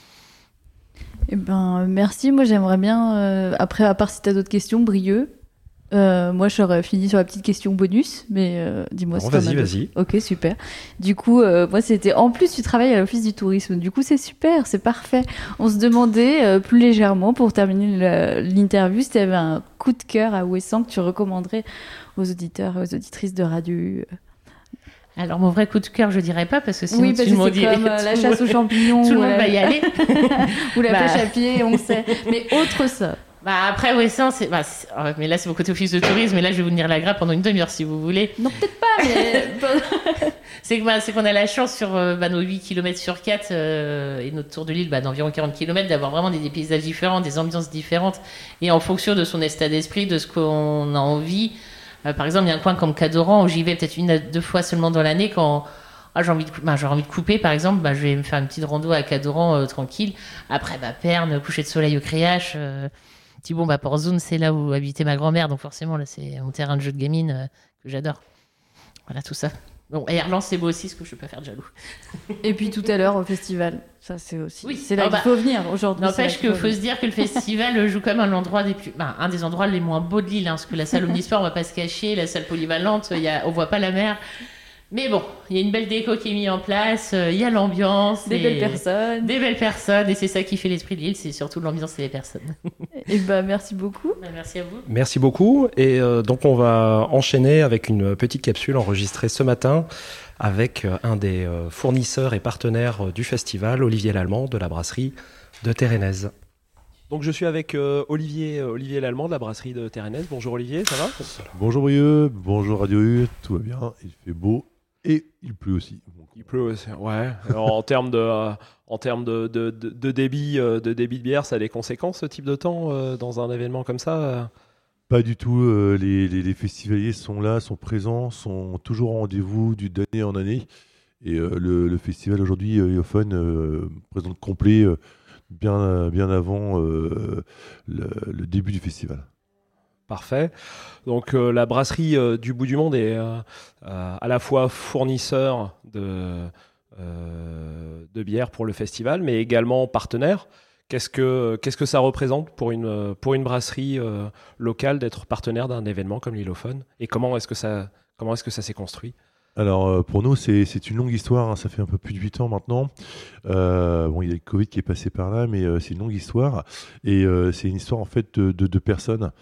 Merci. Moi, j'aimerais bien, après, à part si tu as d'autres questions, Brieux. Moi, j'aurais fini sur la petite question bonus, mais dis-moi si vas-y. Ok, super. Du coup, moi, c'était... En plus, tu travailles à l'Office du tourisme. Du coup, c'est super, c'est parfait. On se demandait, plus légèrement, pour terminer l'interview, si tu avais un coup de cœur à Ouessant que tu recommanderais aux auditeurs et aux auditrices de Radio. Alors, mon vrai coup de cœur, je dirais pas, parce que sinon, c'est comme la chasse aux champignons. Tout le monde va y aller. Ou la pêche à pied, on sait. Mais autre ça. Après, Ouessant, mais là, c'est mon côté office de tourisme, et là, je vais vous tenir la grappe pendant une demi-heure si vous voulez. Non, peut-être pas, mais. C'est qu'on a la chance sur nos 8 km sur 4 et notre tour de l'île d'environ 40 km d'avoir vraiment des paysages différents, des ambiances différentes, et en fonction de son état d'esprit, de ce qu'on a envie. Par exemple, il y a un coin comme Cadoran où j'y vais peut-être 1 à 2 fois seulement dans l'année quand j'ai envie de couper, par exemple, je vais me faire une petite rando à Cadoran tranquille. Après, Perne, coucher de soleil au Créache. Port-Zoun, c'est là où habitait ma grand-mère, donc forcément, là, c'est mon terrain de jeu de gamine que j'adore. Voilà, tout ça. Bon, et Erlans, c'est beau aussi, ce que je peux faire de jaloux. Et puis tout à l'heure au festival, ça c'est aussi. Oui. C'est là qu'il faut venir aujourd'hui. N'empêche qu'il faut se dire que le festival joue comme un des endroits les moins beaux de l'île, parce que la salle Omnisport, on va pas se cacher, la salle polyvalente, on voit pas la mer. Mais bon, il y a une belle déco qui est mise en place, il y a l'ambiance. Des belles personnes. Des belles personnes, et c'est ça qui fait l'esprit de l'île, c'est surtout l'ambiance et les personnes. Et merci beaucoup. Merci à vous. Merci beaucoup. Et donc, on va enchaîner avec une petite capsule enregistrée ce matin avec un des fournisseurs et partenaires du festival, Olivier Lallemand, de la brasserie de Térénèse. Donc, je suis avec Olivier Lallemand de la brasserie de Térénèse. Bonjour Olivier, ça va ? Bonjour Brieux, bonjour Radio U, tout va bien, il fait beau. Et il pleut aussi. Il pleut aussi, ouais. Alors, en termes de débit de bière, ça a des conséquences, ce type de temps, dans un événement comme ça Pas du tout. Les festivaliers sont là, sont présents, sont toujours au rendez-vous d'année en année. Et le festival aujourd'hui, Iophone, présente complet bien avant le début du festival. Parfait. Donc la brasserie du bout du monde est à la fois fournisseur de bière pour le festival, mais également partenaire. Qu'est-ce que ça représente pour une brasserie locale d'être partenaire d'un événement comme l'Ilophone ? Et comment est-ce que ça s'est construit ? Alors pour nous c'est une longue histoire, hein, ça fait un peu plus de 8 ans maintenant. Il y a le Covid qui est passé par là, mais c'est une longue histoire et c'est une histoire en fait de personnes.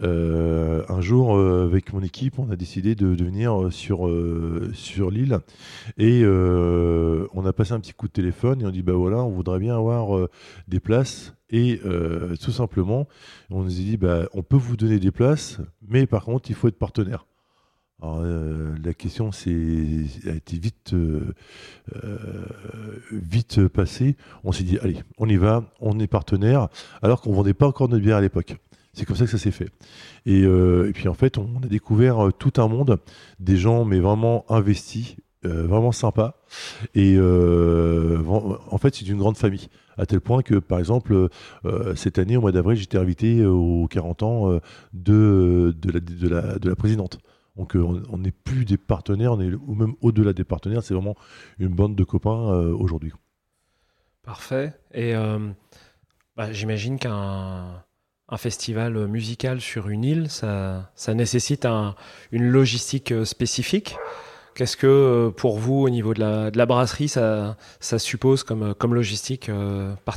Un jour avec mon équipe on a décidé de venir sur l'île et on a passé un petit coup de téléphone et on dit on voudrait bien avoir des places. Et tout simplement on nous a dit on peut vous donner des places mais par contre il faut être partenaire. Alors, la question a été vite passée. On s'est dit, allez, on y va, on est partenaire, alors qu'on ne vendait pas encore notre bière à l'époque. C'est comme ça que ça s'est fait. Et puis en fait, on a découvert tout un monde, des gens mais vraiment investis, vraiment sympas. Et en fait, c'est une grande famille. À tel point que, par exemple, cette année, au mois d'avril, j'étais invité aux 40 ans de la présidente. Donc on n'est plus des partenaires, ou même au-delà des partenaires, c'est vraiment une bande de copains aujourd'hui. Parfait. Et j'imagine qu'un festival musical sur une île, ça nécessite une logistique spécifique. Qu'est-ce que pour vous, au niveau de la brasserie, ça suppose comme logistique particulière ?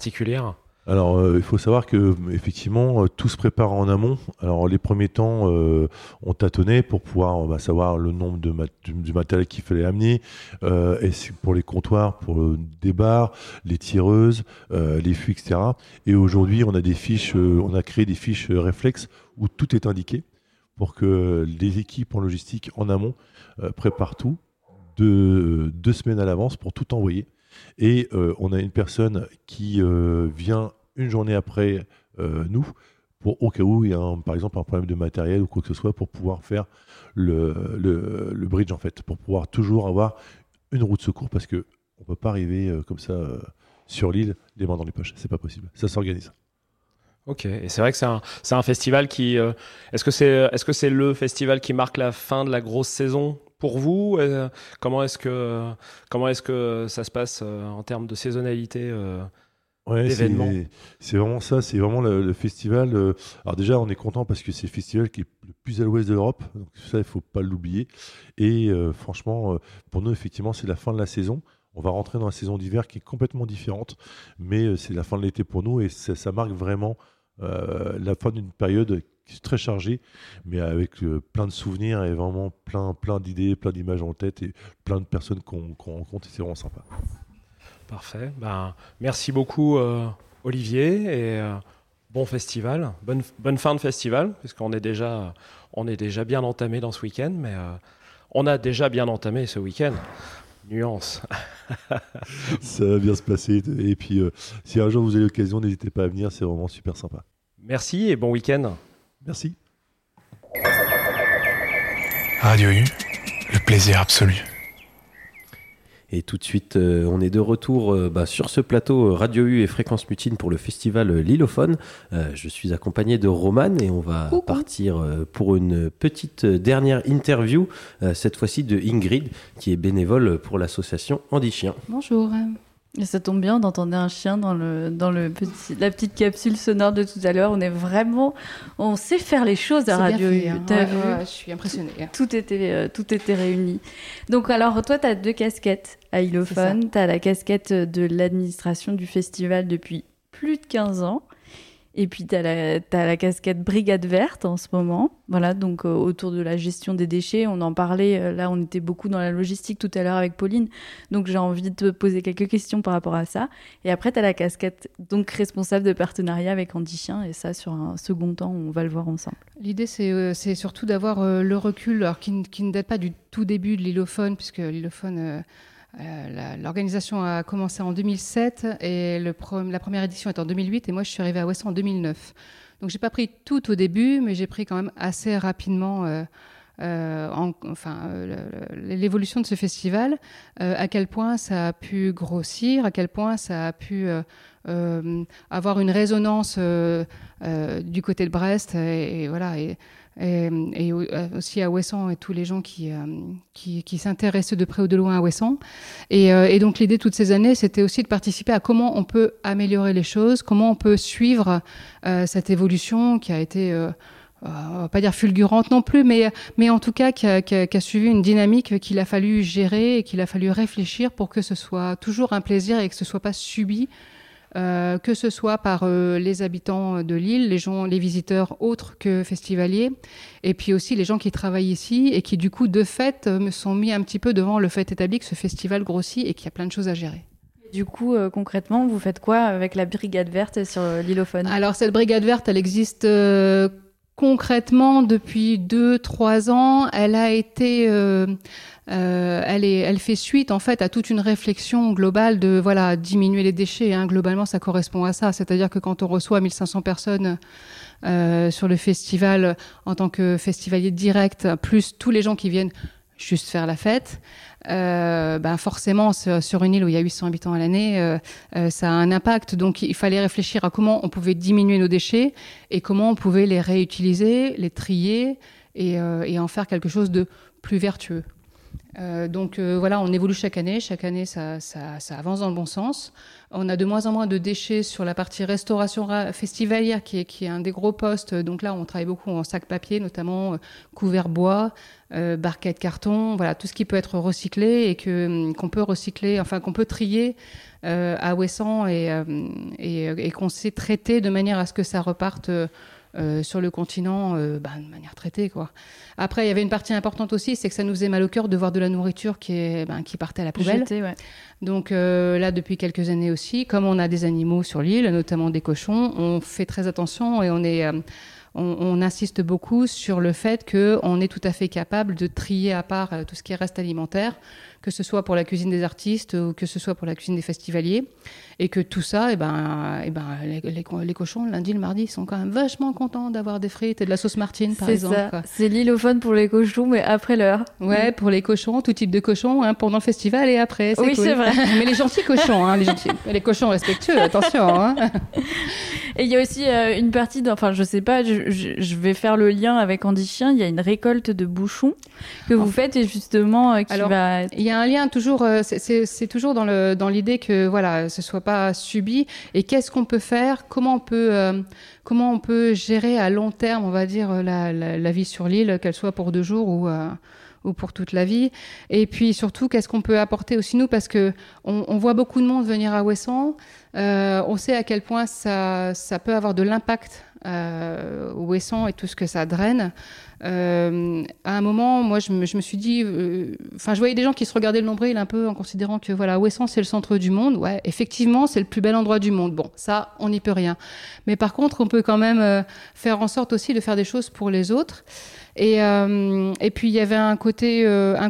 Alors, il faut savoir que effectivement, tout se prépare en amont. Alors, les premiers temps, on tâtonnait pour pouvoir savoir le nombre du matériel qu'il fallait amener, et pour les comptoirs, pour des bars, les tireuses, les fûts, etc. Et aujourd'hui, on a créé des fiches réflexes où tout est indiqué pour que les équipes en logistique en amont préparent tout 2 semaines à l'avance pour tout envoyer. Et on a une personne qui vient une journée après nous, au cas où il y a par exemple un problème de matériel ou quoi que ce soit, pour pouvoir faire le bridge en fait, pour pouvoir toujours avoir une roue de secours, parce qu'on ne peut pas arriver comme ça sur l'île les mains dans les poches, c'est pas possible, ça s'organise. Ok, et c'est vrai que c'est un festival qui... Est-ce que c'est le festival qui marque la fin de la grosse saison pour vous ? Comment est-ce que ça se passe en termes de saisonnalité d'événements ? C'est vraiment ça, c'est vraiment le festival. Alors déjà, on est content parce que c'est le festival qui est le plus à l'ouest de l'Europe, donc ça, il ne faut pas l'oublier. Et franchement, pour nous, effectivement, c'est la fin de la saison. On va rentrer dans la saison d'hiver qui est complètement différente, mais c'est la fin de l'été pour nous et ça marque vraiment la fin d'une période qui est très chargée, mais avec plein de souvenirs et vraiment plein d'idées, plein d'images en tête et plein de personnes qu'on rencontre et c'est vraiment sympa. Parfait. Merci beaucoup Olivier et Bon festival, bonne fin de festival, puisqu'on est déjà bien entamé dans ce week-end, mais on a déjà bien entamé ce week-end. Nuance. Ça va bien se passer. Et puis, si un jour vous avez l'occasion, n'hésitez pas à venir, c'est vraiment super sympa. Merci et bon week-end. Merci. Radio U, le plaisir absolu. Et tout de suite, on est de retour sur ce plateau Radio U et Fréquence Mutine pour le festival Lilophone. Je suis accompagné de Romane et on va partir pour une petite dernière interview, cette fois-ci de Ingrid, qui est bénévole pour l'association Andy Chien. Bonjour. Et ça tombe bien d'entendre un chien dans la petite capsule sonore de tout à l'heure. On sait faire les choses à Radio U. T'as vu ? Je suis impressionnée. Tout était réuni. Donc alors, toi, tu as 2 casquettes à Lilophone. Tu as la casquette de l'administration du festival depuis plus de 15 ans. Et puis, tu as la casquette Brigade Verte en ce moment. Voilà, donc autour de la gestion des déchets. On en parlait, là, on était beaucoup dans la logistique tout à l'heure avec Pauline. Donc, j'ai envie de te poser quelques questions par rapport à ça. Et après, tu as la casquette donc responsable de partenariat avec Andy Chien. Et ça, sur un second temps, on va le voir ensemble. L'idée, c'est surtout d'avoir le recul, alors qui ne date pas du tout début de Lilophone, puisque Lilophone... l'organisation a commencé en 2007 et la première édition est en 2008 et moi je suis arrivée à Ouessant en 2009. Donc j'ai pas pris tout au début, mais j'ai pris quand même assez rapidement l'évolution de ce festival, à quel point ça a pu grossir, à quel point ça a pu avoir une résonance du côté de Brest et voilà. Et aussi à Ouessant et tous les gens qui s'intéressent de près ou de loin à Ouessant. Et donc l'idée toutes ces années, c'était aussi de participer à comment on peut améliorer les choses, comment on peut suivre cette évolution qui a été, on va pas dire fulgurante non plus, mais en tout cas qui a suivi une dynamique qu'il a fallu gérer et qu'il a fallu réfléchir pour que ce soit toujours un plaisir et que ce soit pas subi. Que ce soit par les habitants de l'île, les visiteurs autres que festivaliers, et puis aussi les gens qui travaillent ici et qui du coup de fait me sont mis un petit peu devant le fait établi que ce festival grossit et qu'il y a plein de choses à gérer. Du coup, concrètement, vous faites quoi avec la Brigade Verte sur Lilophone ? Alors cette Brigade Verte, elle existe concrètement depuis 2-3 ans. Elle a été... elle fait suite en fait à toute une réflexion globale de diminuer les déchets. Globalement, ça correspond à ça. C'est-à-dire que quand on reçoit 1500 personnes sur le festival en tant que festivalier direct, plus tous les gens qui viennent juste faire la fête, forcément sur une île où il y a 800 habitants à l'année, ça a un impact. Donc il fallait réfléchir à comment on pouvait diminuer nos déchets et comment on pouvait les réutiliser, les trier et en faire quelque chose de plus vertueux. On évolue chaque année. Chaque année, ça avance dans le bon sens. On a de moins en moins de déchets sur la partie restauration festivalière, qui est un des gros postes. Donc là, on travaille beaucoup en sac papier, notamment couverts bois, barquettes carton, tout ce qui peut être recyclé et qu'on peut recycler, qu'on peut trier à Ouessant et qu'on sait traiter de manière à ce que ça reparte sur le continent de manière traitée, quoi. Après, il y avait une partie importante aussi, c'est que ça nous faisait mal au cœur de voir de la nourriture qui partait à la poubelle. Jeté, ouais. Donc là, depuis quelques années aussi, comme on a des animaux sur l'île, notamment des cochons, on fait très attention et on insiste beaucoup sur le fait qu'on est tout à fait capable de trier à part tout ce qui reste alimentaire, que ce soit pour la cuisine des artistes ou que ce soit pour la cuisine des festivaliers, et que tout ça, les cochons, le lundi, le mardi, ils sont quand même vachement contents d'avoir des frites et de la sauce martine, par exemple. C'est ça, c'est Lilophone pour les cochons, mais après l'heure. Ouais, pour les cochons, tout type de cochons, pendant le festival et après, oui, cool. C'est vrai. Mais les gentils cochons, les cochons respectueux, attention. Et il y a aussi une partie, je sais pas, je vais faire le lien avec Andy Chien, il y a une récolte de bouchons que vous faites et justement il y a un lien toujours, c'est toujours dans l'idée que ce soit pas subi et qu'est-ce qu'on peut faire, comment on peut gérer à long terme, on va dire, la vie sur l'île, qu'elle soit pour 2 jours ou pour toute la vie. Et puis surtout, qu'est-ce qu'on peut apporter aussi nous, parce que on voit beaucoup de monde venir à Ouessant. On sait à quel point ça peut avoir de l'impact Ouessant et tout ce que ça draine. À un moment, moi, je me suis dit, je voyais des gens qui se regardaient le nombril un peu en considérant que voilà, Ouessant, c'est le centre du monde. Ouais, effectivement, c'est le plus bel endroit du monde. Bon, ça, on n'y peut rien. Mais par contre, on peut quand même faire en sorte aussi de faire des choses pour les autres. Et puis il y avait un côté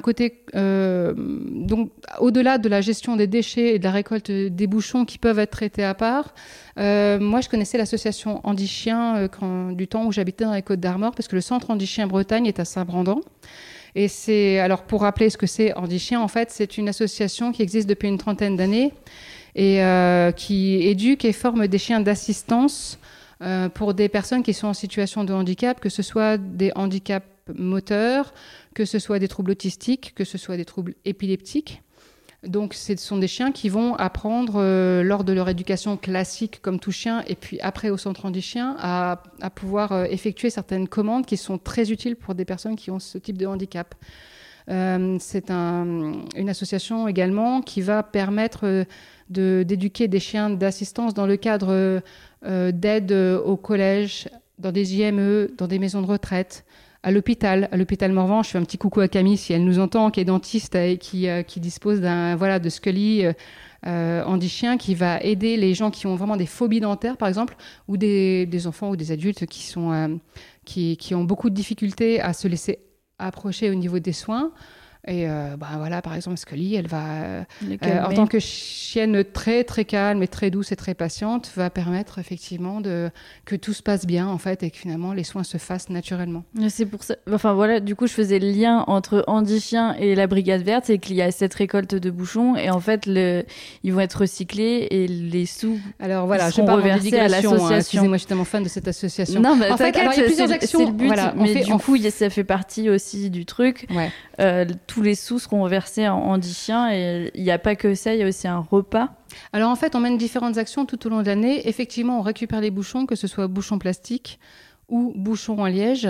donc au-delà de la gestion des déchets et de la récolte des bouchons qui peuvent être traités à part. Moi, je connaissais l'association Handi Chien du temps où j'habitais dans les Côtes-d'Armor, parce que le centre Handi Chien Bretagne est à Saint-Brandan. Et alors pour rappeler ce que c'est Handi Chien, en fait, c'est une association qui existe depuis une 30aine d'années et qui éduque et forme des chiens d'assistance pour des personnes qui sont en situation de handicap, que ce soit des handicaps moteurs, que ce soit des troubles autistiques, que ce soit des troubles épileptiques. Donc, ce sont des chiens qui vont apprendre lors de leur éducation classique comme tout chien, et puis après au centre Handi Chien, à pouvoir effectuer certaines commandes qui sont très utiles pour des personnes qui ont ce type de handicap. C'est une association également qui va permettre d'éduquer des chiens d'assistance dans le cadre d'aide au collège, dans des IME, dans des maisons de retraite, à l'hôpital Morvan. Je fais un petit coucou à Camille si elle nous entend, qui est dentiste et qui dispose de Scully Handi Chien, qui va aider les gens qui ont vraiment des phobies dentaires, par exemple, ou des enfants ou des adultes qui ont beaucoup de difficultés à se laisser approcher au niveau des soins. Et par exemple, Scully, elle va, en tant que chienne très très calme et très douce et très patiente, va permettre effectivement que tout se passe bien en fait, et que finalement les soins se fassent naturellement. C'est pour ça. Enfin voilà, du coup, je faisais le lien entre Handi Chien et la Brigade Verte, c'est qu'il y a cette récolte de bouchons et en fait, ils vont être recyclés et les sous. Alors voilà, je parle en dédigression. Excusez-moi, je suis tellement fan de cette association. Non, mais en fait, il y a plusieurs actions. C'est le but, mais du coup, ça fait partie aussi du truc. Ouais. Tous les sous seront versés en Handi Chien, et il n'y a pas que ça, il y a aussi un repas. Alors en fait, on mène différentes actions tout au long de l'année. Effectivement, on récupère les bouchons, que ce soit bouchons plastiques ou bouchons en liège,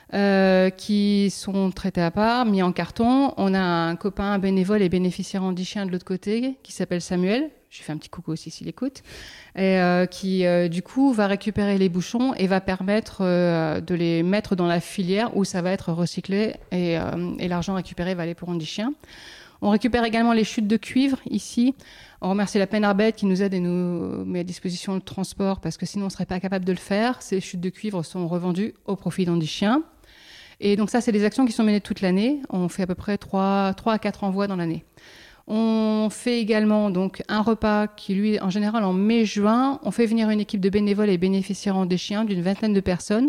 qui sont traités à part, mis en carton. On a un copain bénévole et bénéficiaire Handi Chien de l'autre côté, qui s'appelle Samuel. Je lui fais un petit coucou aussi s'il écoute. Et qui, du coup, va récupérer les bouchons et va permettre de les mettre dans la filière où ça va être recyclé, et l'argent récupéré va aller pour Handi Chien. On récupère également les chutes de cuivre ici. On remercie la Penarbet qui nous aide et nous met à disposition le transport, parce que sinon on ne serait pas capable de le faire. Ces chutes de cuivre sont revendues au profit d'Handi Chien. Et donc ça, c'est des actions qui sont menées toute l'année. On fait à peu près 3 à 4 envois dans l'année. On fait également donc un repas qui, lui, en général, en mai-juin, on fait venir une équipe de bénévoles et bénéficiaires Handi Chien d'une 20aine de personnes.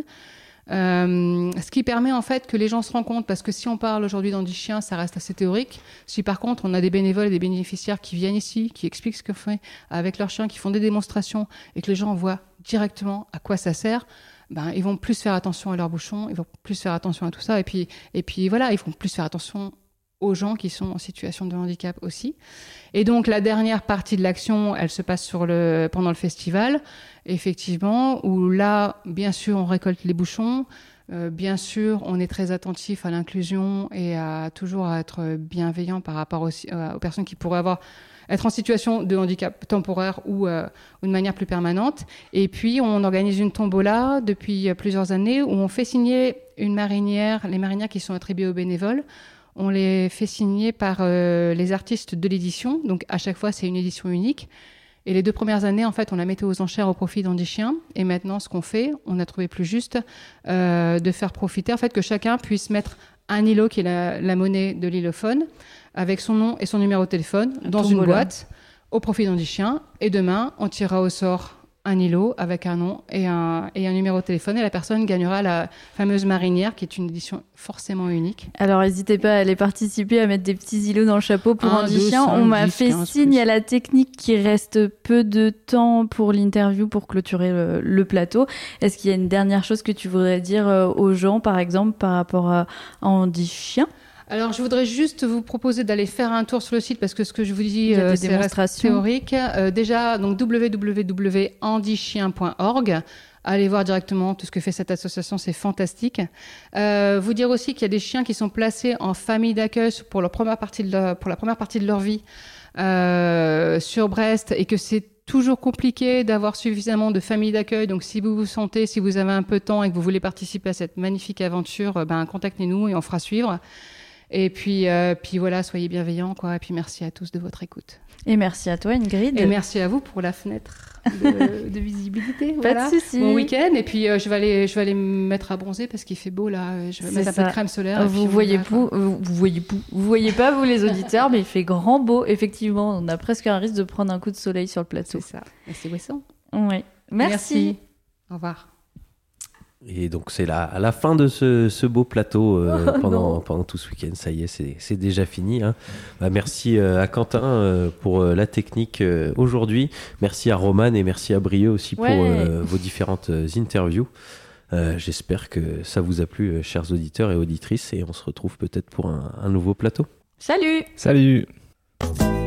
Ce qui permet en fait que les gens se rendent compte, parce que si on parle aujourd'hui d'Handi Chien, ça reste assez théorique. Si par contre on a des bénévoles et des bénéficiaires qui viennent ici, qui expliquent ce qu'on fait avec leurs chiens, qui font des démonstrations, et que les gens voient directement à quoi ça sert, ils vont plus faire attention à leurs bouchons, ils vont plus faire attention à tout ça, et puis voilà, ils vont plus faire attention aux gens qui sont en situation de handicap aussi. Et donc la dernière partie de l'action, elle se passe pendant le festival, effectivement, où là, bien sûr, on récolte les bouchons, bien sûr, on est très attentif à l'inclusion et toujours à être bienveillant par rapport aussi aux personnes qui pourraient être en situation de handicap temporaire ou de manière plus permanente. Et puis, on organise une tombola depuis plusieurs années où on fait signer les marinières qui sont attribuées aux bénévoles. On les fait signer par les artistes de l'édition. Donc, à chaque fois, c'est une édition unique. Et les 2 premières années, en fait, on la mettait aux enchères au profit d'Handi Chien. Et maintenant, ce qu'on fait, on a trouvé plus juste de faire profiter, en fait, que chacun puisse mettre un îlot, qui est la monnaie de l'îlophone, avec son nom et son numéro de téléphone, dans une boîte, au profit d'Handi Chien. Et demain, on tirera au sort un îlot avec un nom et un numéro de téléphone, et la personne gagnera la fameuse marinière, qui est une édition forcément unique. Alors n'hésitez pas à aller participer, à mettre des petits îlots dans le chapeau pour Handi Chien. On m'a fait signe à la technique qu'il reste peu de temps pour l'interview, pour clôturer le plateau. Est-ce qu'il y a une dernière chose que tu voudrais dire aux gens, par exemple, par rapport à Handi Chien ? Alors, je voudrais juste vous proposer d'aller faire un tour sur le site parce que ce que je vous dis, c'est reste théorique. Déjà, donc www.andichien.org. Allez voir directement tout ce que fait cette association, c'est fantastique. Vous dire aussi qu'il y a des chiens qui sont placés en famille d'accueil pour la première partie de leur vie sur Brest et que c'est toujours compliqué d'avoir suffisamment de familles d'accueil. Donc, si vous vous sentez, si vous avez un peu de temps et que vous voulez participer à cette magnifique aventure, contactez-nous et on fera suivre. Et puis voilà, soyez bienveillants, quoi. Et puis merci à tous de votre écoute. Et merci à toi, Ingrid. Et merci à vous pour la fenêtre de visibilité. Pas de soucis. Bon week-end. Et puis je vais aller me mettre à bronzer parce qu'il fait beau là. Je vais mettre un peu de crème solaire. Vous voyez pas, vous les auditeurs, mais il fait grand beau. Effectivement, on a presque un risque de prendre un coup de soleil sur le plateau. C'est ça. C'est Wesson. Oui. Merci. Au revoir. Et donc c'est à la fin de ce beau plateau pendant tout ce week-end. Ça y est, c'est déjà fini. Hein. Merci à Quentin pour la technique aujourd'hui. Merci à Romane et merci à Brieux aussi pour vos différentes interviews. J'espère que ça vous a plu, chers auditeurs et auditrices. Et on se retrouve peut-être pour un nouveau plateau. Salut. Salut.